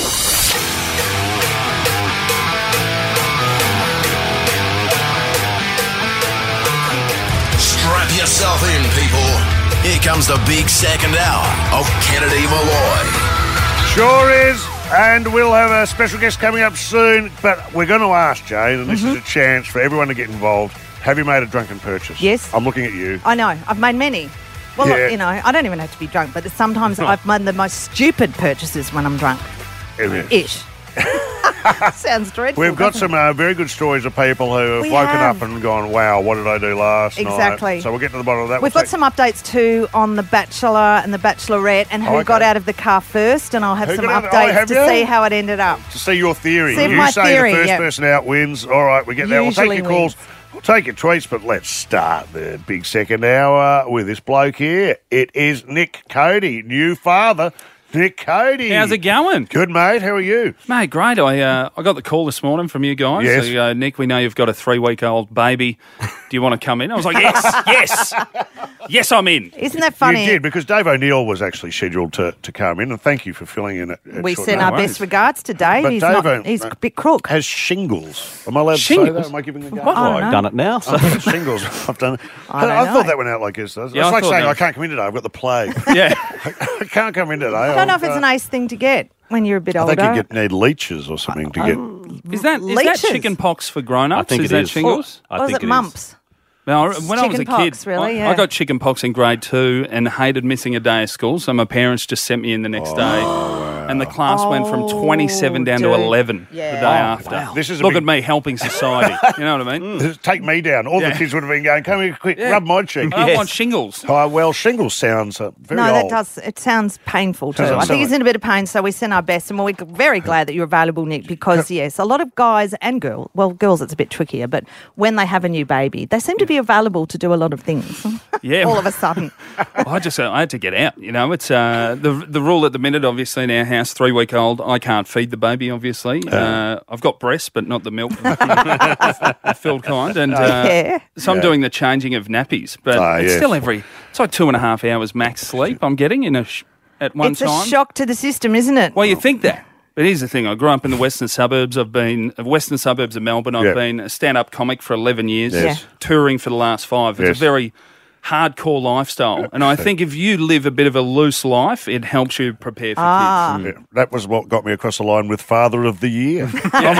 Strap yourself in, people. Here comes the big second hour of Kennedy Malloy. Sure is. And we'll have a special guest coming up soon. But we're going to ask Jane, and this is a chance for everyone to get involved. Have you made a drunken purchase? Yes. I'm looking at you. I know. I've made many. Well, Yeah. look, you know, I don't even have to be drunk, but sometimes I've made the most stupid purchases when I'm drunk. Ish. Sounds dreadful. We've got doesn't some very good stories of people who have We woken have. up and gone, wow, what did I do last night? Exactly. So we'll get to the bottom of that. We've We'll got some updates too on The Bachelor and The Bachelorette and who Oh, okay. got out of the car first, and I'll have Who some got out- updates have to you? see how it ended up. to see your theory. See you my say theory, the first yeah. person out wins. All right, we get that. We'll take Usually your calls. We'll take your tweets, but let's start the big second hour with this bloke here. It is Nick Cody, new father. Nick Cody. How's it going? Good, mate. How are you? Mate, great. I got the call this morning from you guys. Yes. So, Nick, we know you've got a 3-week-old baby. Do you want to come in? I was like, yes. Yes, I'm in. Isn't that funny? You did, because Dave O'Neill was actually scheduled to come in, and thank you for filling in at We short send notice. our best regards to Dave. But He's, Dave he's a bit crook. Has shingles. Am I allowed to say that? Shingles? Am I giving the go? What? I don't I've know. done it now. So. Shingles. I've done it. I don't I know. thought that went out like this. It's Yeah, I like thought saying that- I can't come in today. I've got the plague. Yeah. I can't come in today. I don't know if it's an ace thing to get when you're a bit I older. think you need leeches or something to get. Is that Leeches. chicken pox for grown-ups? I think is it that is. shingles? Or is it mumps? Well, when I was a Chicken kid, pox, really, I yeah. got chicken pox in grade 2 and hated missing a day of school, so my parents just sent me in the next day. And the class went from 27 down to dude. 11 Yeah. the day after. This is a Look big- at me helping society. You know what I mean? Take me down. All the Yeah. kids would have been going, come here, quick, Yeah. rub my cheek. I don't want shingles. Oh, well, shingles sounds very No, old. that does. It sounds painful too. Doesn't I think sound he's in a bit of pain, so we send our best, and we're very glad that you're available, Nick. Because yes, a lot of guys and girls, well, girls it's a bit trickier, but when they have a new baby, they seem to be available to do a lot of things. Yeah. all of a sudden. I had to get out. You know, it's the rule at the minute. Obviously, in our house, 3-week-old, I can't feed the baby. Obviously, I've got breasts, but not the milk filled kind, and Yeah. so I'm doing the changing of nappies. But it's yes. still it's like 2.5 hours max sleep. I'm getting at one It's time. a shock to the system, isn't it? Well, you think that. But here's the thing. I grew up in the western suburbs. I've been western suburbs of Melbourne. I've Yeah. been a stand-up comic for 11 years, Yes. touring for the last 5. It's Yes. a very hardcore lifestyle. And I think if you live a bit of a loose life, it helps you prepare for kids. Yeah, that was what got me across the line with Father of the Year. I'm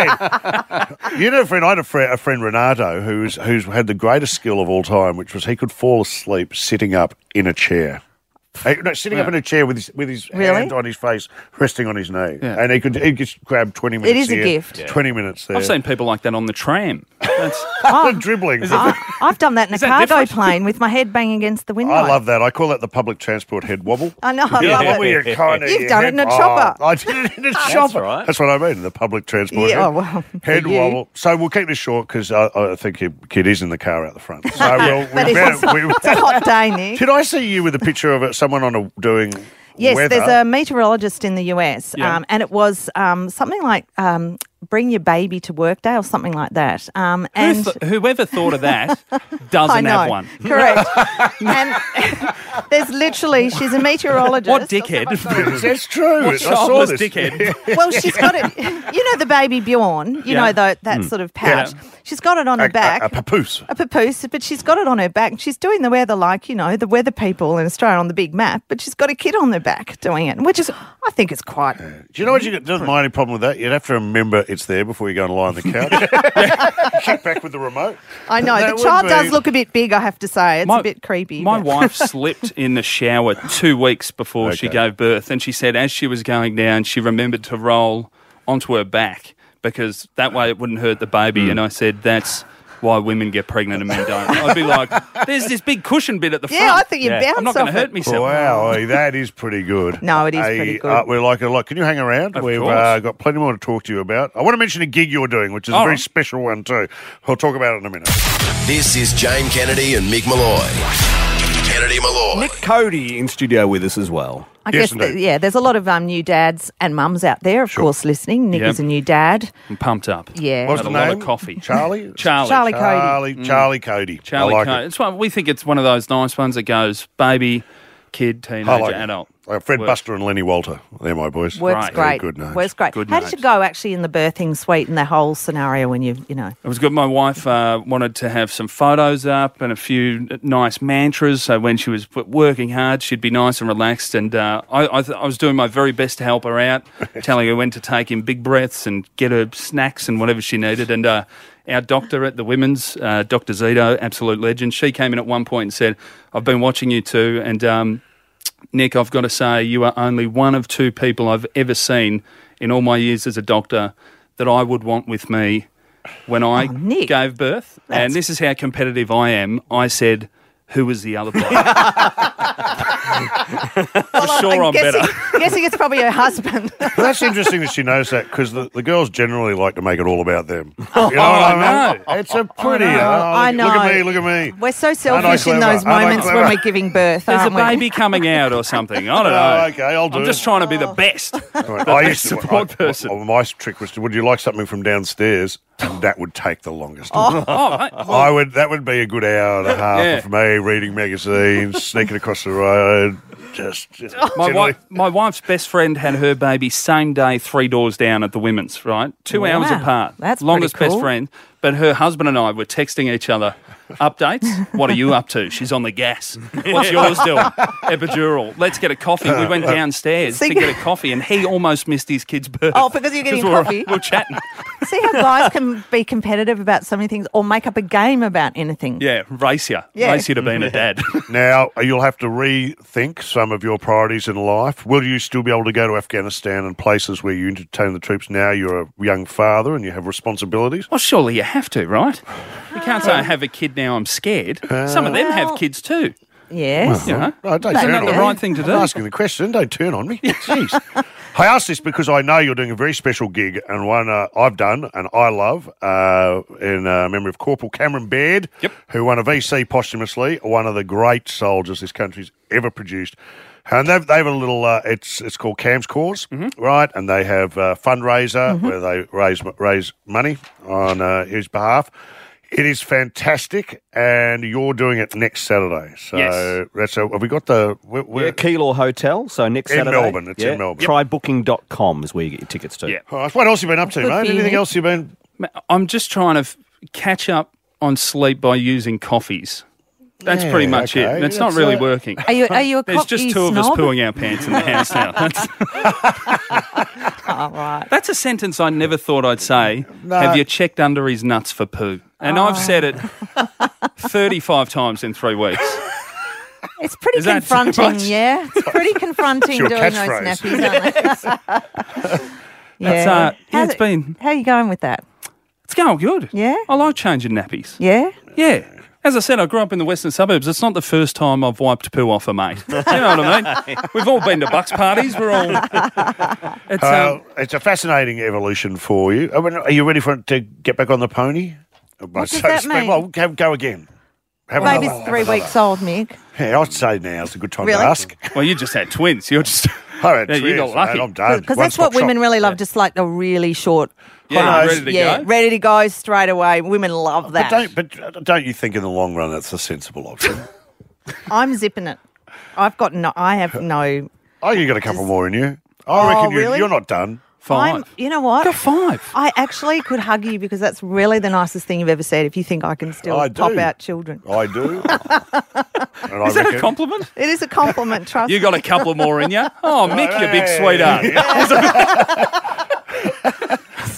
afraid. You know, I had a friend Renato, who's had the greatest skill of all time, which was he could fall asleep sitting up in a chair. Sitting up in a chair with his Really? hand on his face, resting on his knee, Yeah. and he just grab 20 minutes. It is a here, gift. 20 minutes there. I've seen people like that on the tram. That's, dribbling. I've done that in a Is that cargo different? plane with my head banging against the window. I love that. I call that the public transport head wobble. I know, I Yeah, love where it. you kinda- You've your done it head- in a chopper. I did it in a chopper. right. That's what I mean, the public transport Yeah, head, oh, well, head for you. wobble. So we'll keep this short because I think your kid is in the car out the front. So But it's a hot day, Nick. Did I see you with a picture of someone doing Yes, weather? there's a meteorologist in the US, Yeah. and it was something like Bring Your Baby to Work Day or something like that. And whoever thought of that I doesn't know, have one. correct. And there's literally, she's a meteorologist. What dickhead? That's true. What I saw childless this. dickhead? Well, she's got it. You know the baby Bjorn. You know that sort of pouch. Yeah. She's got it on her back. A papoose. A papoose, but she's got it on her back. She's doing the weather like, the weather people in Australia on the big map, but she's got a kid on their back doing it, which is, I think it's quite... Do you know what you got? Doesn't mind any problem with that. You'd have to remember it's there before you go and lie on the couch. Kick back with the remote. I know. That The child would does be- look a bit big, I have to say. It's a bit creepy. My but- wife slept in the shower 2 weeks before she Okay. gave birth, and she said as she was going down, she remembered to roll onto her back because that way it wouldn't hurt the baby. And I said, that's why women get pregnant and men don't. I'd be like, there's this big cushion bit at the front. Yeah, I think you bounce I'm not going to off hurt it. myself. Wow, that is pretty good. No, it is pretty good. We're like a lot. Can you hang around? Of We've course. got plenty more to talk to you about. I want to mention a gig you're doing, which is a All very right. special one too. I'll talk about it in a minute. This is Jane Kennedy and Mick Malloy. Kennedy Malloy. Nick Cody in studio with us as well. I Yes, guess, indeed. there's a lot of new dads and mums out there, of course, listening. Nick Yep. is a new dad. I'm pumped up. Yeah. What's Had the a lot name? of coffee. Charlie. Charlie. Charlie Cody. Charlie Cody. Charlie I like Cody. it. It's one, we think it's one of those nice ones that goes baby, kid, I teenager, like it. adult. Fred Works. Buster and Lenny Walter. They're my boys. Works Great. great. Good names. Works great. Good How did names. you go actually in the birthing suite and the whole scenario when you know? It was good. My wife wanted to have some photos up and a few nice mantras. So when she was working hard, she'd be nice and relaxed. And I was doing my very best to help her out, telling her when to take in big breaths and get her snacks and whatever she needed. And our doctor at the women's, Dr. Zito, absolute legend, she came in at one point and said, I've been watching you two and Nick, I've got to say you are only one of two people I've ever seen in all my years as a doctor that I would want with me when I Nick. gave birth. And this is how competitive I am. I said, who was the other bloke? For sure I'm better. Guessing it's probably her husband. Well, that's interesting that she knows that because the girls generally like to make it all about them. You know what I mean? It's a pretty. I know. Look at me. Look at me. We're so Aren't I selfish in clever? those Aren't I moments when clever? we're giving birth, There's a aren't we? baby coming out or something. I don't know. Oh, okay, I'll do I'm it. just trying to be the best. Right, The I best used to. support person. My trick was to. Would you like something from downstairs? And that would take the longest. Oh, mate. I would. That would be a good hour and a half Yeah. of me reading magazines, sneaking across the road. Just generally- My wife's best friend had her baby same day 3 doors down at the women's, right? 2 hours Wow, apart. that's pretty Longest cool. best friend. But her husband and I were texting each other updates. What are you up to? She's on the gas. What's yours doing? Epidural. Let's get a coffee. We went downstairs See- to get a coffee and he almost missed his kid's birth. Oh, because you're getting we were- coffee? We were chatting. See how guys can be competitive about so many things or make up a game about anything. Yeah, race you. Yeah. Race you to being a dad. Now, you'll have to rethink some of your priorities in life. Will you still be able to go to Afghanistan and places where you entertain the troops now? You're a young father and you have responsibilities. Well, surely you have to, right? You can't say I have a kid now, I'm scared. Some of them have kids too. Yes. You know? Oh, don't Isn't turn that on the me. right thing to do? I'm asking the question. Don't turn on me. Jeez. I asked this because I know you're doing a very special gig and one I've done and I love in memory of Corporal Cameron Baird, who won a VC posthumously, one of the great soldiers this country's ever produced. And they have a little, it's called Cam's Cause, right? And they have a fundraiser where they raise money on his behalf. It is fantastic, and you're doing it next Saturday. So Yes. that's have we got the Yeah, Keilor Hotel. So next In Saturday. Melbourne, it's in Melbourne. Trybooking.com is where you get your tickets to. Yeah. All right, what else have you been up to, Good mate? for you, Anything Nick. else you've been? I'm just trying to catch up on sleep by using coffees. That's Yeah, pretty much okay. it. And it's not That's, really working. Are you a There's coffee just two of us snob? pooing our pants in the house now. Oh, right. That's a sentence I never thought I'd say. No. Have you checked under his nuts for poo? And I've said it 35 times in 3 weeks. It's pretty Is that too confronting, much? yeah. It's pretty confronting your doing those catchphrase. nappies, aren't they? That's, How's it's been... How are you going with that? It's going good. Yeah? I like changing nappies. Yeah? Yeah. As I said, I grew up in the western suburbs. It's not the first time I've wiped poo off a mate. You know what I mean? We've all been to Bucks parties. We're all... It's a fascinating evolution for you. I mean, are you ready for it to get back on the pony? What does that mean? Well, go again. Have Baby's another- 3 weeks old, Mick. Yeah, I'd say now's a good time Really? to ask. Well, you just had twins. You're just... I had Yeah, you got twins, lucky. mate, I'm done. Because that's what women really love, just like a really short... Yeah, ready to go. ready to go straight away. Women love that. But don't you think in the long run that's a sensible option? I'm zipping it. I have no... Oh, you got a couple more in you. I reckon really? you're not done. You know what? Got 5. I actually could hug you because that's really the nicest thing you've ever said if you think I can still I do. pop out children. I do. And I Is that a reckon- compliment? It is a compliment, trust You me. got a couple more in you? Oh, Mick, you big Hey. sweetheart. See,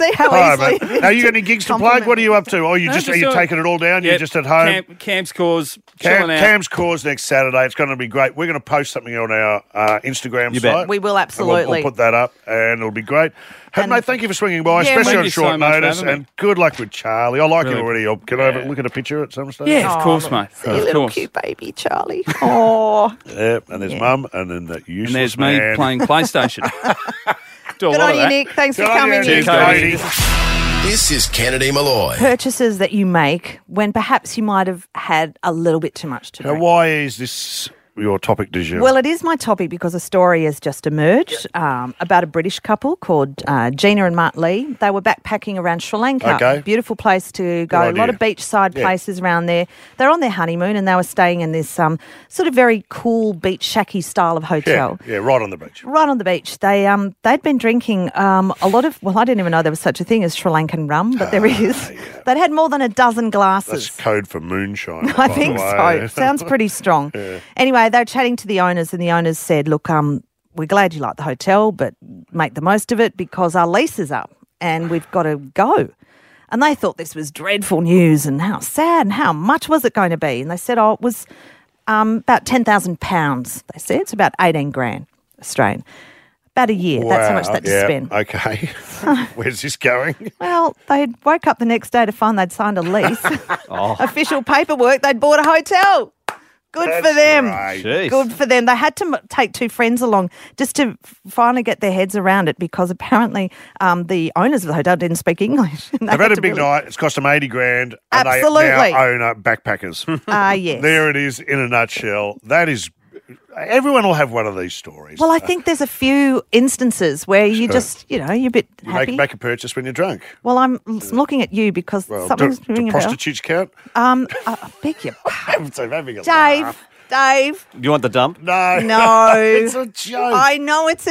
See how Hi, easily. mate. Are you got any gigs to plug? What are you up to? Oh, are you taking it all down? Yeah, You're just at home? Cam's Cause, chilling out. Cam's Cause next Saturday. It's going to be great. We're going to post something on our Instagram You site. bet. We will, And absolutely. We'll put that up, and it'll be great. Hey, And- mate, thank you for swinging by, Yeah, especially thank on you short so much for notice. having me. And good luck with Charlie. I like Really him already. Can I have a look at a picture at some stage? Yeah, of course, mate. See a Of little course. cute baby, Charlie. Oh. Yeah, and there's Mum, and then that useless And there's me man. playing PlayStation. Do a Good lot on of you, that. Nick. Thanks for Good on coming you, in. Nick. Cody. This is Kennedy Malloy. Purchases that you make when perhaps you might have had a little bit too much to Now, drink. why is this your topic du jour? Well, it is my topic because a story has just emerged about a British couple called Gina and Mark Lee. They were backpacking around Sri Lanka. Okay. Beautiful place to go. Good A lot idea. of beachside Yeah. places around there. They're on their honeymoon and they were staying in this sort of very cool beach shacky style of hotel. yeah, right on the beach. Right on the beach. They'd been drinking a lot of, well, I didn't even know there was such a thing as Sri Lankan rum, but there is. They'd had more than a dozen glasses. That's code for moonshine. I by think the way. so. Sounds pretty strong. Yeah. Anyway, they were chatting to the owners, and the owners said, look, we're glad you like the hotel, but make the most of it because our lease is up and we've got to go. And they thought this was dreadful news and how sad and how much was it going to be? And they said, it was about £10,000, they said. It's about 18 grand Australian. About a year. That's how much Wow, they had to yeah, spend. Okay. Where's this going? Well, they woke up the next day to find they'd signed a lease. Oh. Official paperwork. They'd bought a hotel. Good for them. right. Jeez. Good for them. They had to take two friends along just to finally get their heads around it because apparently the owners of the hotel didn't speak English. And they They've had a to big really- night. It's cost them 80 grand. And Absolutely. they now own backpackers. Yes. There it is in a nutshell. That is, everyone will have one of these stories. Well, I think there's a few instances where you Sure. just, you're a bit You happy. make a purchase when you're drunk. Well, I'm looking at you because Well, something's do ringing a bell. prostitutes count? I beg your So having a Dave, laugh. Dave. You want the dump? No. No. It's a joke. I know it's a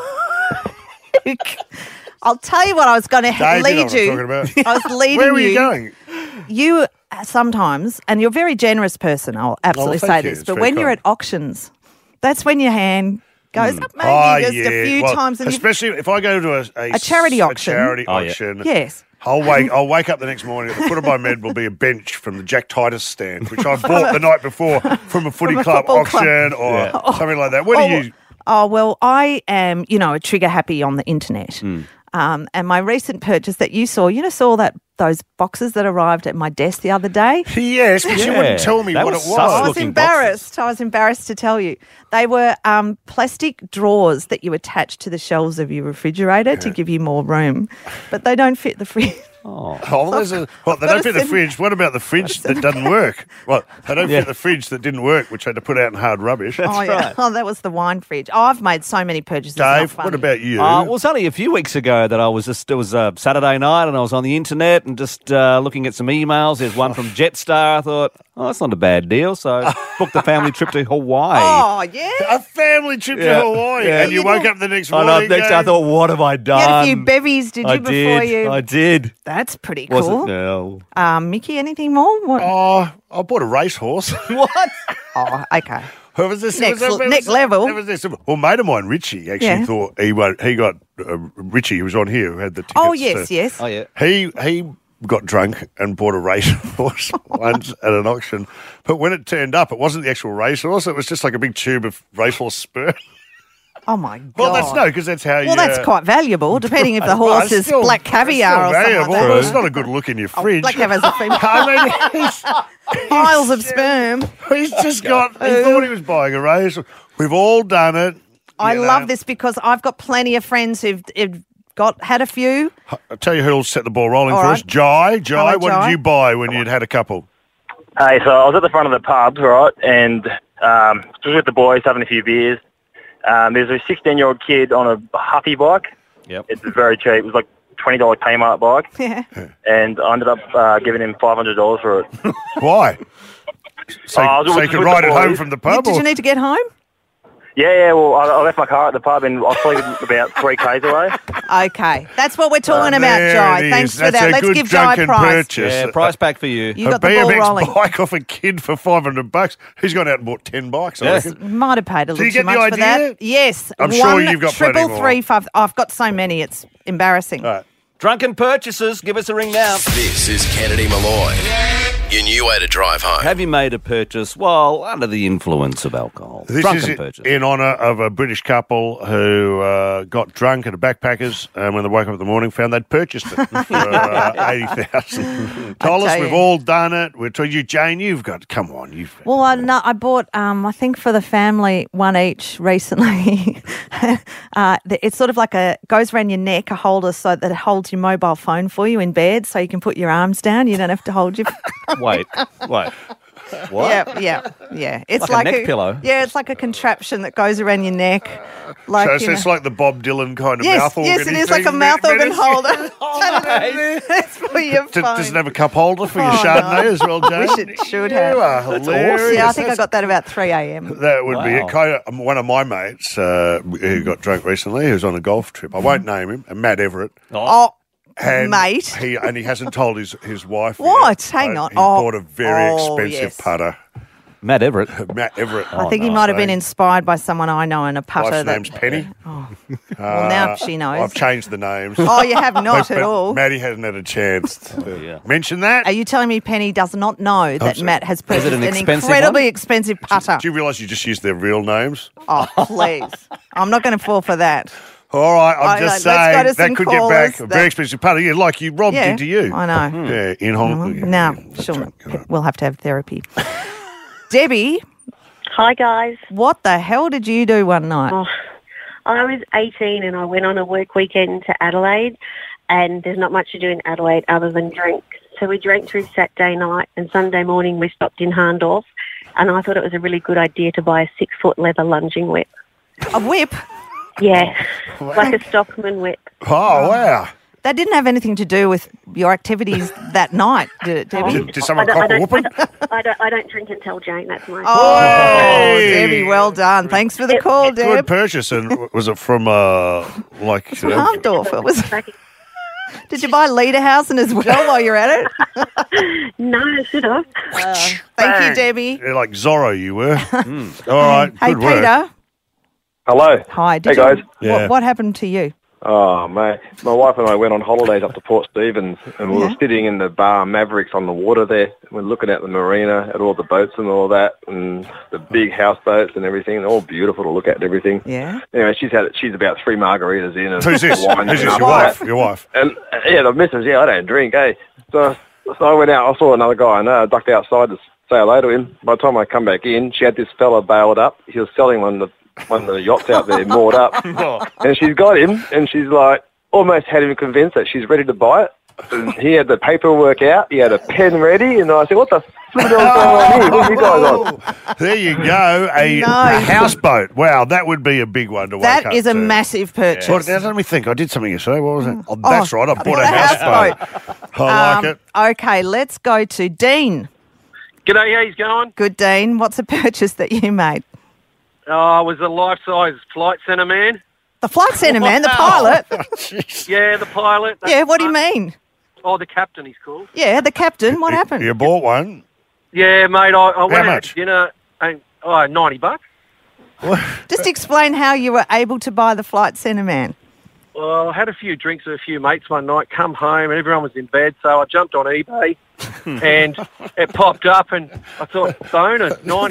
joke. I'll tell you what I was going to Dave, you know lead what I'm you. talking about. I was leading Where were you you. going? You sometimes, and you're a very generous person, I'll absolutely say thank you. this, It's but very when you're kind. at auctions, that's when your hand goes up maybe just a few Well, times. And you've- especially if I go to A charity auction. A charity Oh, yeah. auction. Yes. I'll wake up the next morning. At the foot of my bed will be a bench from the Jack Titus stand, which I bought the night before from a footy From a club football club. auction or something like that. What do you? Oh, well, I am, a trigger happy on the internet. Hmm. And my recent purchase that you saw those boxes that arrived at my desk the other day? Yes, but you wouldn't tell me that what was it was. sus I was looking embarrassed. I was embarrassed to tell you. They were plastic drawers that you attach to the shelves of your refrigerator to give you more room, but they don't fit the fridge. Oh, they don't fit the fridge. What about the fridge that doesn't work? Well, they don't fit the fridge that didn't work, which I had to put out in hard rubbish. Oh, that was the wine fridge. Oh, I've made so many purchases. Dave, what about you? Well, it was only a few weeks ago that it was a Saturday night and I was on the internet and just looking at some emails. There's one from Jetstar. I thought, that's not a bad deal. So booked a family trip to Hawaii. Oh, yeah? A family trip to Hawaii, and you woke up the next I morning. know, next day I thought, what have I done? You had a few bevies, did you, I before did, you? I did. That's pretty Was cool. it? No. Mickey, anything more? What? Oh, I bought a racehorse. What? Oh, okay. Who was this? Next level. It was this. Well, a mate of mine, Richie, actually Yeah. thought he got Richie, who was on here, who had the tickets. Oh, yes, yes. Oh, yeah. He got drunk and bought a racehorse once at an auction. But when it turned up, it wasn't the actual racehorse. It was just like a big tube of racehorse sperm. Oh, my God. Well, that's no, because that's how you... Well, that's quite valuable, depending if the Well, horse it's is still- black caviar or it's still something valuable, like but that. it's not a good look in your fridge. Black caviar's a female. I mean, Piles of sperm. he's just got... He thought he was buying a racehorse. We've all done it. I you know. love this because I've got plenty of friends who've had a few. I'll tell you who'll set the ball rolling All for right. us. Jai, Hello, what Jai. did you buy when you'd had a couple? Hey, so I was at the front of the pub, right, and just with the boys having a few beers. There's a 16-year-old kid on a Huffy bike. Yep. It's very cheap. It was like $20 Kmart bike. Yeah. And I ended up giving him $500 for it. Why? So, I was so with- you could with ride the it home boys. from the pub? Did or- you need to get home? Yeah, well, I left my car at the pub and I was sleeping about 3 k's away. Okay. That's what we're talking about, There Jai. it is. Thanks for That's that. a Let's good give Jai a drunken prize. purchase. Yeah, price back for you. You a got the ball BMX rolling. bike off a kid for $500. He's gone out and bought 10 bikes, I Yes. reckon. Might have paid a little you too get the much for that. idea? Yes. I'm sure you've got plenty more. 1-333-5. I've got so many. It's embarrassing. All right. Drunken purchases. Give us a ring now. This is Kennedy Malloy. Your new way to drive home. Have you made a purchase while under the influence of alcohol? This Drunken is purchase. in honour of a British couple who got drunk at a backpackers and when they woke up in the morning found they'd purchased it for $80,000. Told us we've all done it. We're told you, Jane, come on. Well, I bought, I think for the family, one each recently. It's sort of like goes around your neck, a holder so that it holds your mobile phone for you in bed so you can put your arms down. You don't have to hold your... Wait. What? Yeah. It's Like a neck pillow? Yeah, it's like a contraption that goes around your neck. Like, so it's like the Bob Dylan kind of mouth organ. Yes, it is like a mouth organ holder. It's for your phone. Does it have a cup holder for your Chardonnay as well, Jane? Wish it should have. You are hilarious. Awesome. Yeah, I think I got that about 3 a.m. That would be it. Kind of, one of my mates who got drunk recently, who was on a golf trip. I won't name him, Matt Everett. And mate. He hasn't told his wife. What? Yet, Hang on. He bought a very expensive putter. Matt Everett. Matt Everett. I think he might have been inspired by someone I know in a putter. Wife's name's Penny. Well, now she knows. I've changed the names. Oh, you have not at all. Maddie hasn't had a chance to mention that. Are you telling me Penny does not know that Matt has purchased an incredibly expensive putter? Do you realise you just used their real names? Oh, please. I'm not going to fall for that. All right, I'm just saying that could get back a very expensive putter. Yeah, like Rob did to you. I know. Yeah, in Hong Kong. Now, sure, we'll have to have therapy. Debbie. Hi, guys. What the hell did you do one night? Oh, I was 18 and I went on a work weekend to Adelaide, and there's not much to do in Adelaide other than drink. So we drank through Saturday night, and Sunday morning we stopped in Harndorf, and I thought it was a really good idea to buy a 6-foot leather lunging whip. A whip? Yeah, like a Stockman whip. Oh, wow. That didn't have anything to do with your activities that night, did it, Debbie? Did someone cock a whooping? I don't drink and tell Jane, that's my Debbie, well done. Thanks for the call, Deb. Good purchase. And was it from, From Harndorf. It was... Did you buy Lederhausen as well while you're at it? No, I should have. Thank you, Debbie. Yeah, like Zorro you were. All right, hey, good work. Peter. Hello. Hi. Hey, guys. What happened to you? Oh, mate. My wife and I went on holidays up to Port Stephens, and we were sitting in the bar Mavericks on the water there. We're looking at the marina, at all the boats and all that, and the big houseboats and everything, and all beautiful to look at and everything. Yeah. Anyway, she's about 3 margaritas in. And Who's this? wine Who's and this? all that. Your wife? And, the missus, I don't drink, eh? So I went out, I saw another guy I know, I ducked outside to say hello to him. By the time I come back in, she had this fella bailed up. He was selling one of the yachts out there moored up. And she's got him, and she's like, almost had him convinced that she's ready to buy it. And he had the paperwork out, he had a pen ready, and I said, what the flip is going on here? What are you guys on? There you go, a houseboat. Wow, that would be a big one to wake up That is a massive purchase. Well, now let me think. I did something yesterday. What was it? Oh, that's right. I bought a houseboat. I like it. Okay, let's go to Dean. G'day, how you going? Good, Dean. What's a purchase that you made? I was a life-size Flight Centre man. The Flight Centre man, the pilot? Yeah, the pilot. Yeah, what do you mean? Oh, the captain he's called. Yeah, the captain. What happened? You bought one? Yeah, mate, I went out much? to dinner, and $90. Just explain how you were able to buy the Flight Centre man. Well, I had a few drinks with a few mates one night, come home, and everyone was in bed, so I jumped on eBay, and it popped up, and I thought, boner,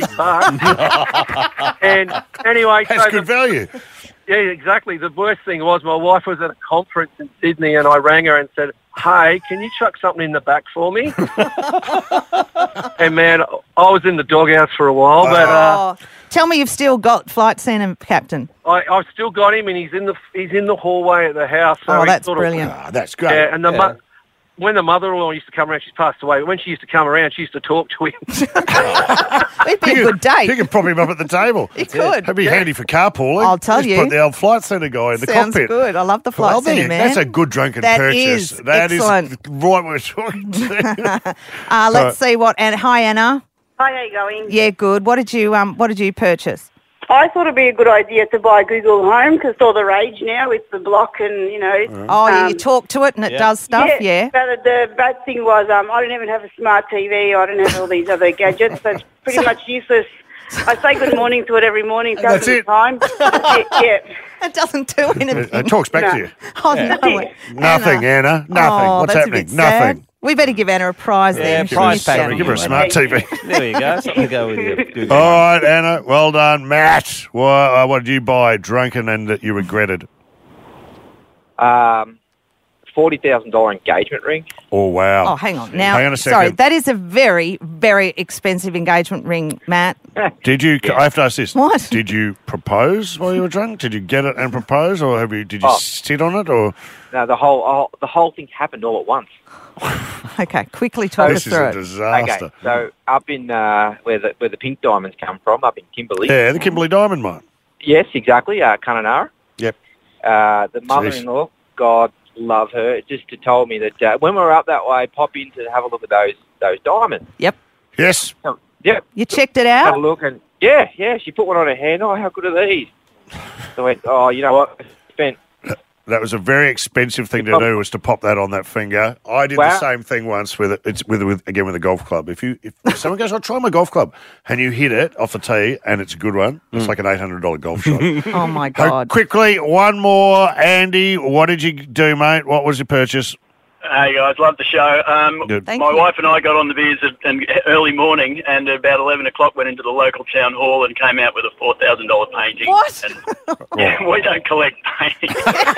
$90. And anyway... That's good value. Yeah, exactly. The worst thing was my wife was at a conference in Sydney, and I rang her and said, hey, can you chuck something in the back for me? And, man, I was in the doghouse for a while, but... Tell me you've still got Flight Centre captain. I've still got him, and he's in the hallway at the house. So that's brilliant. That's great. Yeah, and when the mother-in-law used to come around, she's passed away, but when she used to come around, she used to talk to him. It'd be a good date. You could prop him up at the table. You could. That'd be handy for carpooling. I'll tell Just you. put the old Flight Centre guy in the Sounds cockpit. good. I love the Flight Centre man. That's a good drunken That purchase. is That excellent. is right we're talking to. Let's see what. And hi, Anna. Hi, how you going? Yeah, good. What did you purchase? I thought it'd be a good idea to buy Google Home because it's all the rage now with the block and, you know. Oh, you talk to it and it does stuff, yeah? But the bad thing was I don't even have a smart TV. I don't have all these other gadgets. So it's pretty much useless I say good morning to it every morning. That's it. Time. That's it, yeah. It doesn't do anything. It talks back No. to you. Oh, Yeah. no. Nothing, Anna. Nothing. Oh, What's that's happening? A bit sad. Nothing. We better give Anna a prize then. She prize missed pack. out. Give her a smart TV. There you go. Something to go with you. All right, Anna. Well done. Matt, what did you buy drunken and that you regretted? $40,000 engagement ring. Oh, wow. Oh, hang on. Now, Hang on a second. sorry, that is a very, very expensive engagement ring, Matt. Did you? I have to ask this. What? Did you propose while you were drunk? Did you get it and propose, or did you sit on it, or? No, the whole thing happened all at once. Okay, quickly talk us This is through a it. disaster. Okay, so up in where the pink diamonds come from, up in Kimberley. Yeah, the Kimberley Diamond Mine. Yes, exactly. Kununurra. Yep. The mother-in-law, God love her, just told me that when we were up that way, pop in to have a look at those diamonds. Yep. Yes. Yep. You checked it Have out? a look and yeah, she put one on her hand. Oh, how good are these? So I went, oh, you know what? Spent. That was a very expensive thing to do, was to pop that on that finger. I did the Wow. same thing once with it. It's with a golf club. If someone goes, I'll try my golf club, and you hit it off the tee, and it's a good one, it's like an $800 golf shot. Oh, my God. Quickly, one more. Andy, what did you do, mate? What was your purchase? Hey guys, love the show. Good. My wife and I got on the beers and early morning, and about 11 o'clock went into the local town hall and came out with a $4,000 painting. What? And, yeah, we don't collect paintings.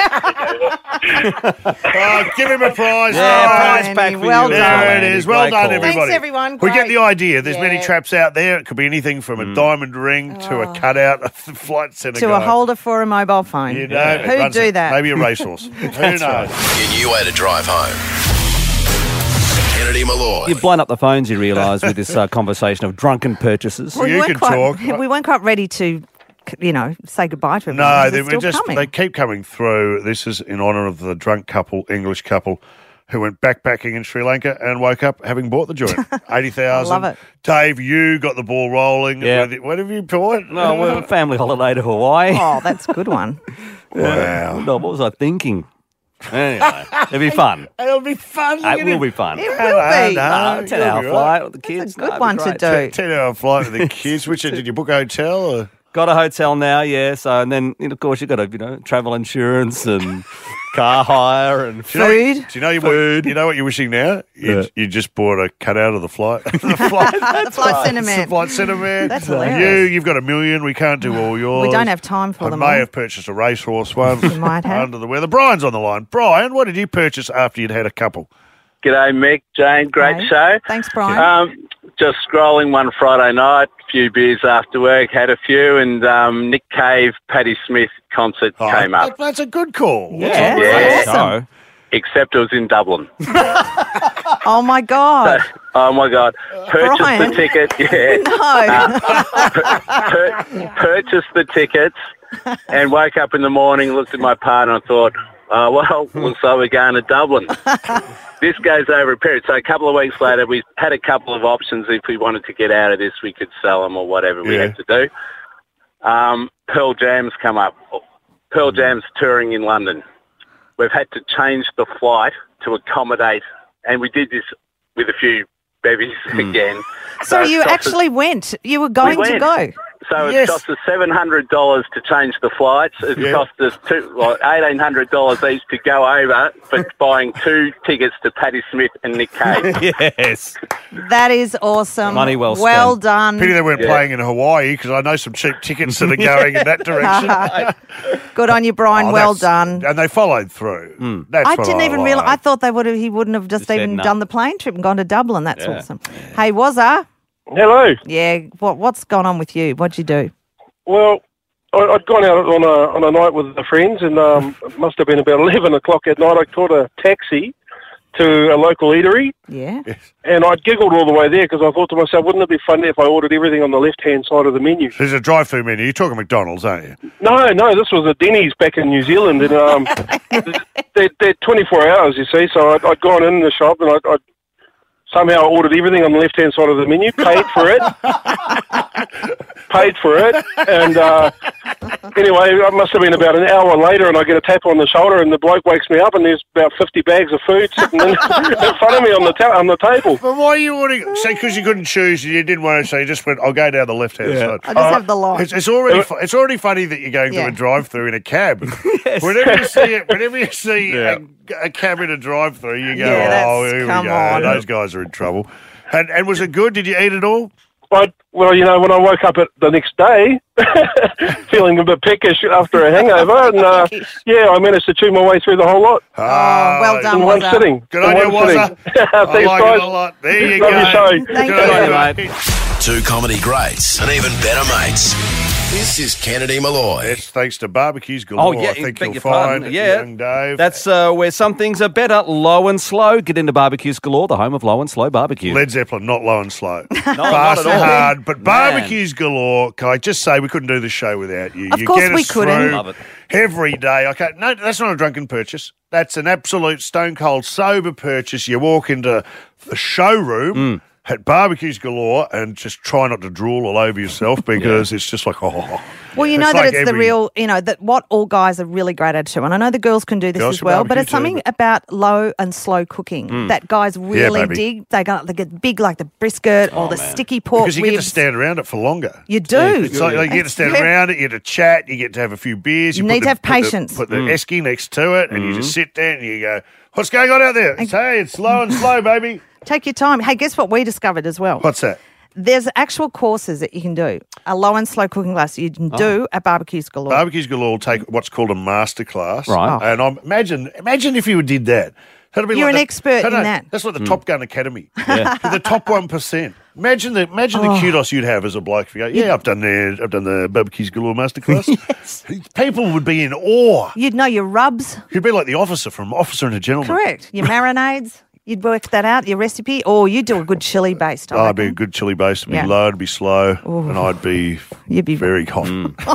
Give him a prize. Yeah, Oh, prize Andy, pack for well you. done. There it is. Well Great done, call. everybody. Thanks, everyone. We get Great. the idea. There's many Yeah. traps out there. It could be anything from a diamond ring to a cutout of the flight centre To guy. a holder for a mobile phone. You know, Who'd do that? Maybe a racehorse. Who knows? Your new way to drive home. Kennedy Malloy. You've blown up the phones, you realise, with this conversation of drunken purchases. We weren't quite ready to, say goodbye to everyone. No, They're still coming. they keep coming through. This is in honour of the drunk couple, English couple, who went backpacking in Sri Lanka and woke up having bought the joint. 80,000. I love it. Dave, you got the ball rolling. Yeah. What have you bought? No, we're on a family holiday to Hawaii. Oh, that's a good one. Wow. No, what was I thinking? Anyway, it'll be fun. It'll be fun. It will be fun. It will be. No, 10-hour you'll be flight with the kids. It's a good No, one it'll be to great. do. 10-hour flight with the kids. Which did you book a hotel? Or? Got a hotel now, yeah. So, and then, of course, you've got to, travel insurance and car hire and Do you know, Food. do you know what, you know what you're wishing now? You just bought a cutout of the flight. The flight centre man. The flight centre man. That's hilarious. You've got $1 million. We can't do all yours. We don't have time for I them may all. have purchased a racehorse one. You might have. Under the weather. Brian's on the line. Brian, what did you purchase after you'd had a couple? G'day, Mick, Jane. Great Hey. show. Thanks, Brian. Just scrolling one Friday night, a few beers after work, had a few, and Nick Cave, Patti Smith concert came up. That's a good call. Yeah, Yeah. awesome. Except it was in Dublin. Oh, my God. Oh, my God. Purchased Brian. the ticket. Yeah. No. Purchased the tickets and woke up in the morning, looked at my partner and thought, oh, well, looks like we're going to Dublin. This goes over a period. So a couple of weeks later, we had a couple of options. If we wanted to get out of this, we could sell them or whatever we had to do. Pearl Jam's come up. Pearl Jam's touring in London. We've had to change the flight to accommodate, and we did this with a few bevies again. So you it cost us- actually went. You were going We to went. go. So Yes. it cost us $700 to change the flights. It cost us $1,800 each to go over for buying 2 tickets to Patti Smith and Nick Cave. Yes. That is awesome. Money well spent. Well done. Pity they weren't playing in Hawaii because I know some cheap tickets that are going in that direction. Good on you, Brian. Oh, well that's- done. And they followed through. That's I what didn't even like. realize. I thought he wouldn't have just said even no. done the plane trip and gone to Dublin. That's Yeah. awesome. Hey, Wazza. Hello. Yeah. What's gone on with you? What'd you do? Well, I'd gone out on a night with the friends, and it must have been about 11 o'clock at night. I caught a taxi to a local eatery, Yeah. and I'd giggled all the way there because I thought to myself, wouldn't it be funny if I ordered everything on the left-hand side of the menu? There's a drive-through menu. You're talking McDonald's, aren't you? No, this was a Denny's back in New Zealand, and they're 24 hours, you see. So I'd gone in the shop and I'd somehow I ordered everything on the left-hand side of the menu, paid for it. And anyway, it must have been about an hour later, and I get a tap on the shoulder, and the bloke wakes me up, and there's about 50 bags of food sitting in front of me on the table. But why are you ordering? Say, because you couldn't choose, you didn't want to, so you just went, I'll go down the left-hand side. I just have the line. It's already funny that you're going to a drive-through in a cab. Whenever you see a cab in a drive-through, you go, here we go. Those guys are in trouble. And was it good? Did you eat it all? Well, when I woke up the next day, feeling a bit peckish after a hangover, and I managed to chew my way through the whole lot. Well done, in one sitting. Good on you, Wazza. Thanks, I like guys. it a lot. There you Love go. your show. Thank Good on you. you, mate. Two comedy greats and even better mates. This is Kennedy Malloy. It's thanks to Barbecues Galore. Oh, yeah, I think beg you'll your pardon. find Yeah. young Dave. That's where some things are better. Low and Slow. Get into Barbecues Galore, the home of Low and Slow Barbecue. Led Zeppelin, not Low and Slow. not Fast at and all. hard, but Man. Barbecues Galore. Can I just say we couldn't do the show without you? Of You course get we us couldn't. through Love it. every day. No, that's not a drunken purchase. That's an absolute stone cold sober purchase. You walk into the showroom at Barbecues Galore and just try not to drool all over yourself because it's just like, Well, you know It's that like it's the every- real, that what all guys are really great at too. And I know the girls can do this Girls as can well, but barbecue it's something too, about low and slow cooking that guys really baby. dig. They get big like the brisket or the sticky pork because you ribs. get to stand around it for longer. You do. It's like you get to stand around it, you get to chat, you get to have a few beers. You put need to the- have put the- patience. Put the esky next to it, and you just sit there and you go, "What's going on out there?" It's, hey, it's slow and slow, baby. Take your time. Hey, guess what we discovered as well? What's that? There's actual courses that you can do. A low and slow cooking class you can do at Barbecues Galore. Barbecues Galore will take what's called a masterclass, Right. And imagine if you did that. That'd be You're like an expert in that. That's like the Top Gun Academy, the top 1%. Imagine the kudos you'd have as a bloke if you go, I've done the Barbecues Galore masterclass. Yes. People would be in awe. You'd know your rubs. You'd be like the officer from Officer and a Gentleman. Correct. Your marinades. You'd work that out, your recipe, or you'd do a good chili based. I'd be a good chili base. It'd be low, it'd be slow, and I'd be very hot.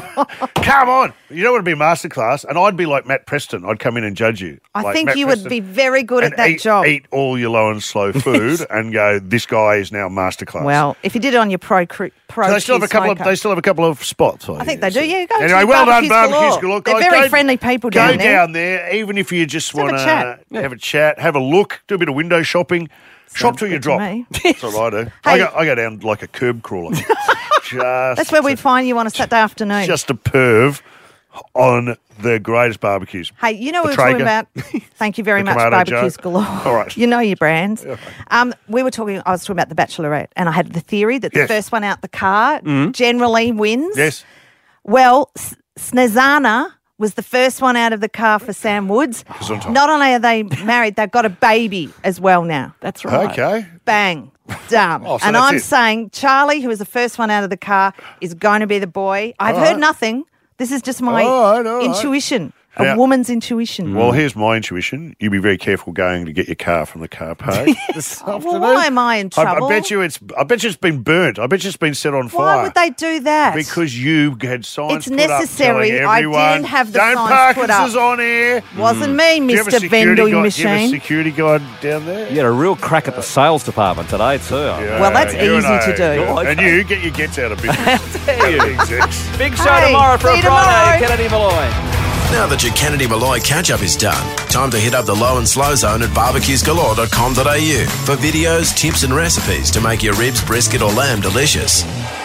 Come on. You don't want to be a masterclass, and I'd be like Matt Preston. I'd come in and judge you. I Like think Matt you Preston, would be very good at and that job. Eat all your low and slow food and go, this guy is now masterclass. Well, if you did it on your pro So they still have a couple of spots. I think they do. Yeah, go. Anyway, to well done, Barbecues Barbecues Galore. Galore. They're Guys, very friendly people Go down there. down there, even if you just have want a to chat. have a chat, have a look, do a bit of window shopping. Shop till you good to drop. me. That's what I do. Hey. I go down like a curb crawler. That's where we'd find you on a Saturday afternoon. Just a perv on the greatest barbecues. Hey, you know The what we were talking Traeger. about? Thank you very The much, Tomato Barbecues Joe. Galore. All right. You know your brands. I was talking about The Bachelorette, and I had the theory that the Yes. first one out the car generally wins. Yes. Well, Snezana was the first one out of the car for Sam Woods. Gesundheit. Not only are they married, they've got a baby as well now. That's right. Okay. Bang. Done. Oh, so and that's I'm it. saying Charlie, who was the first one out of the car, is going to be the boy. I've All heard right. nothing. This is just my All right. intuition, Now- a woman's intuition. Well, here's my intuition. You be very careful going to get your car from the car park this afternoon. Why am I in trouble? I bet you it's been burnt. I bet you it's been set on fire. Why would they do that? Because you had signs It's put necessary. up telling I everyone, didn't have the don't signs park put us up. on air. Wasn't me, Do you have a Mr. security Vending guard- Do you have a Machine. security guard down there? You had a real crack at the sales department today, too. Well, that's you easy and to do. I. And you get your gets out of business. Big show Hey, tomorrow for see a you Friday. tomorrow. Kennedy Malloy. Now that your Kennedy Malloy catch-up is done, time to hit up the Low and Slow Zone at barbecuesgalore.com.au for videos, tips and recipes to make your ribs, brisket or lamb delicious.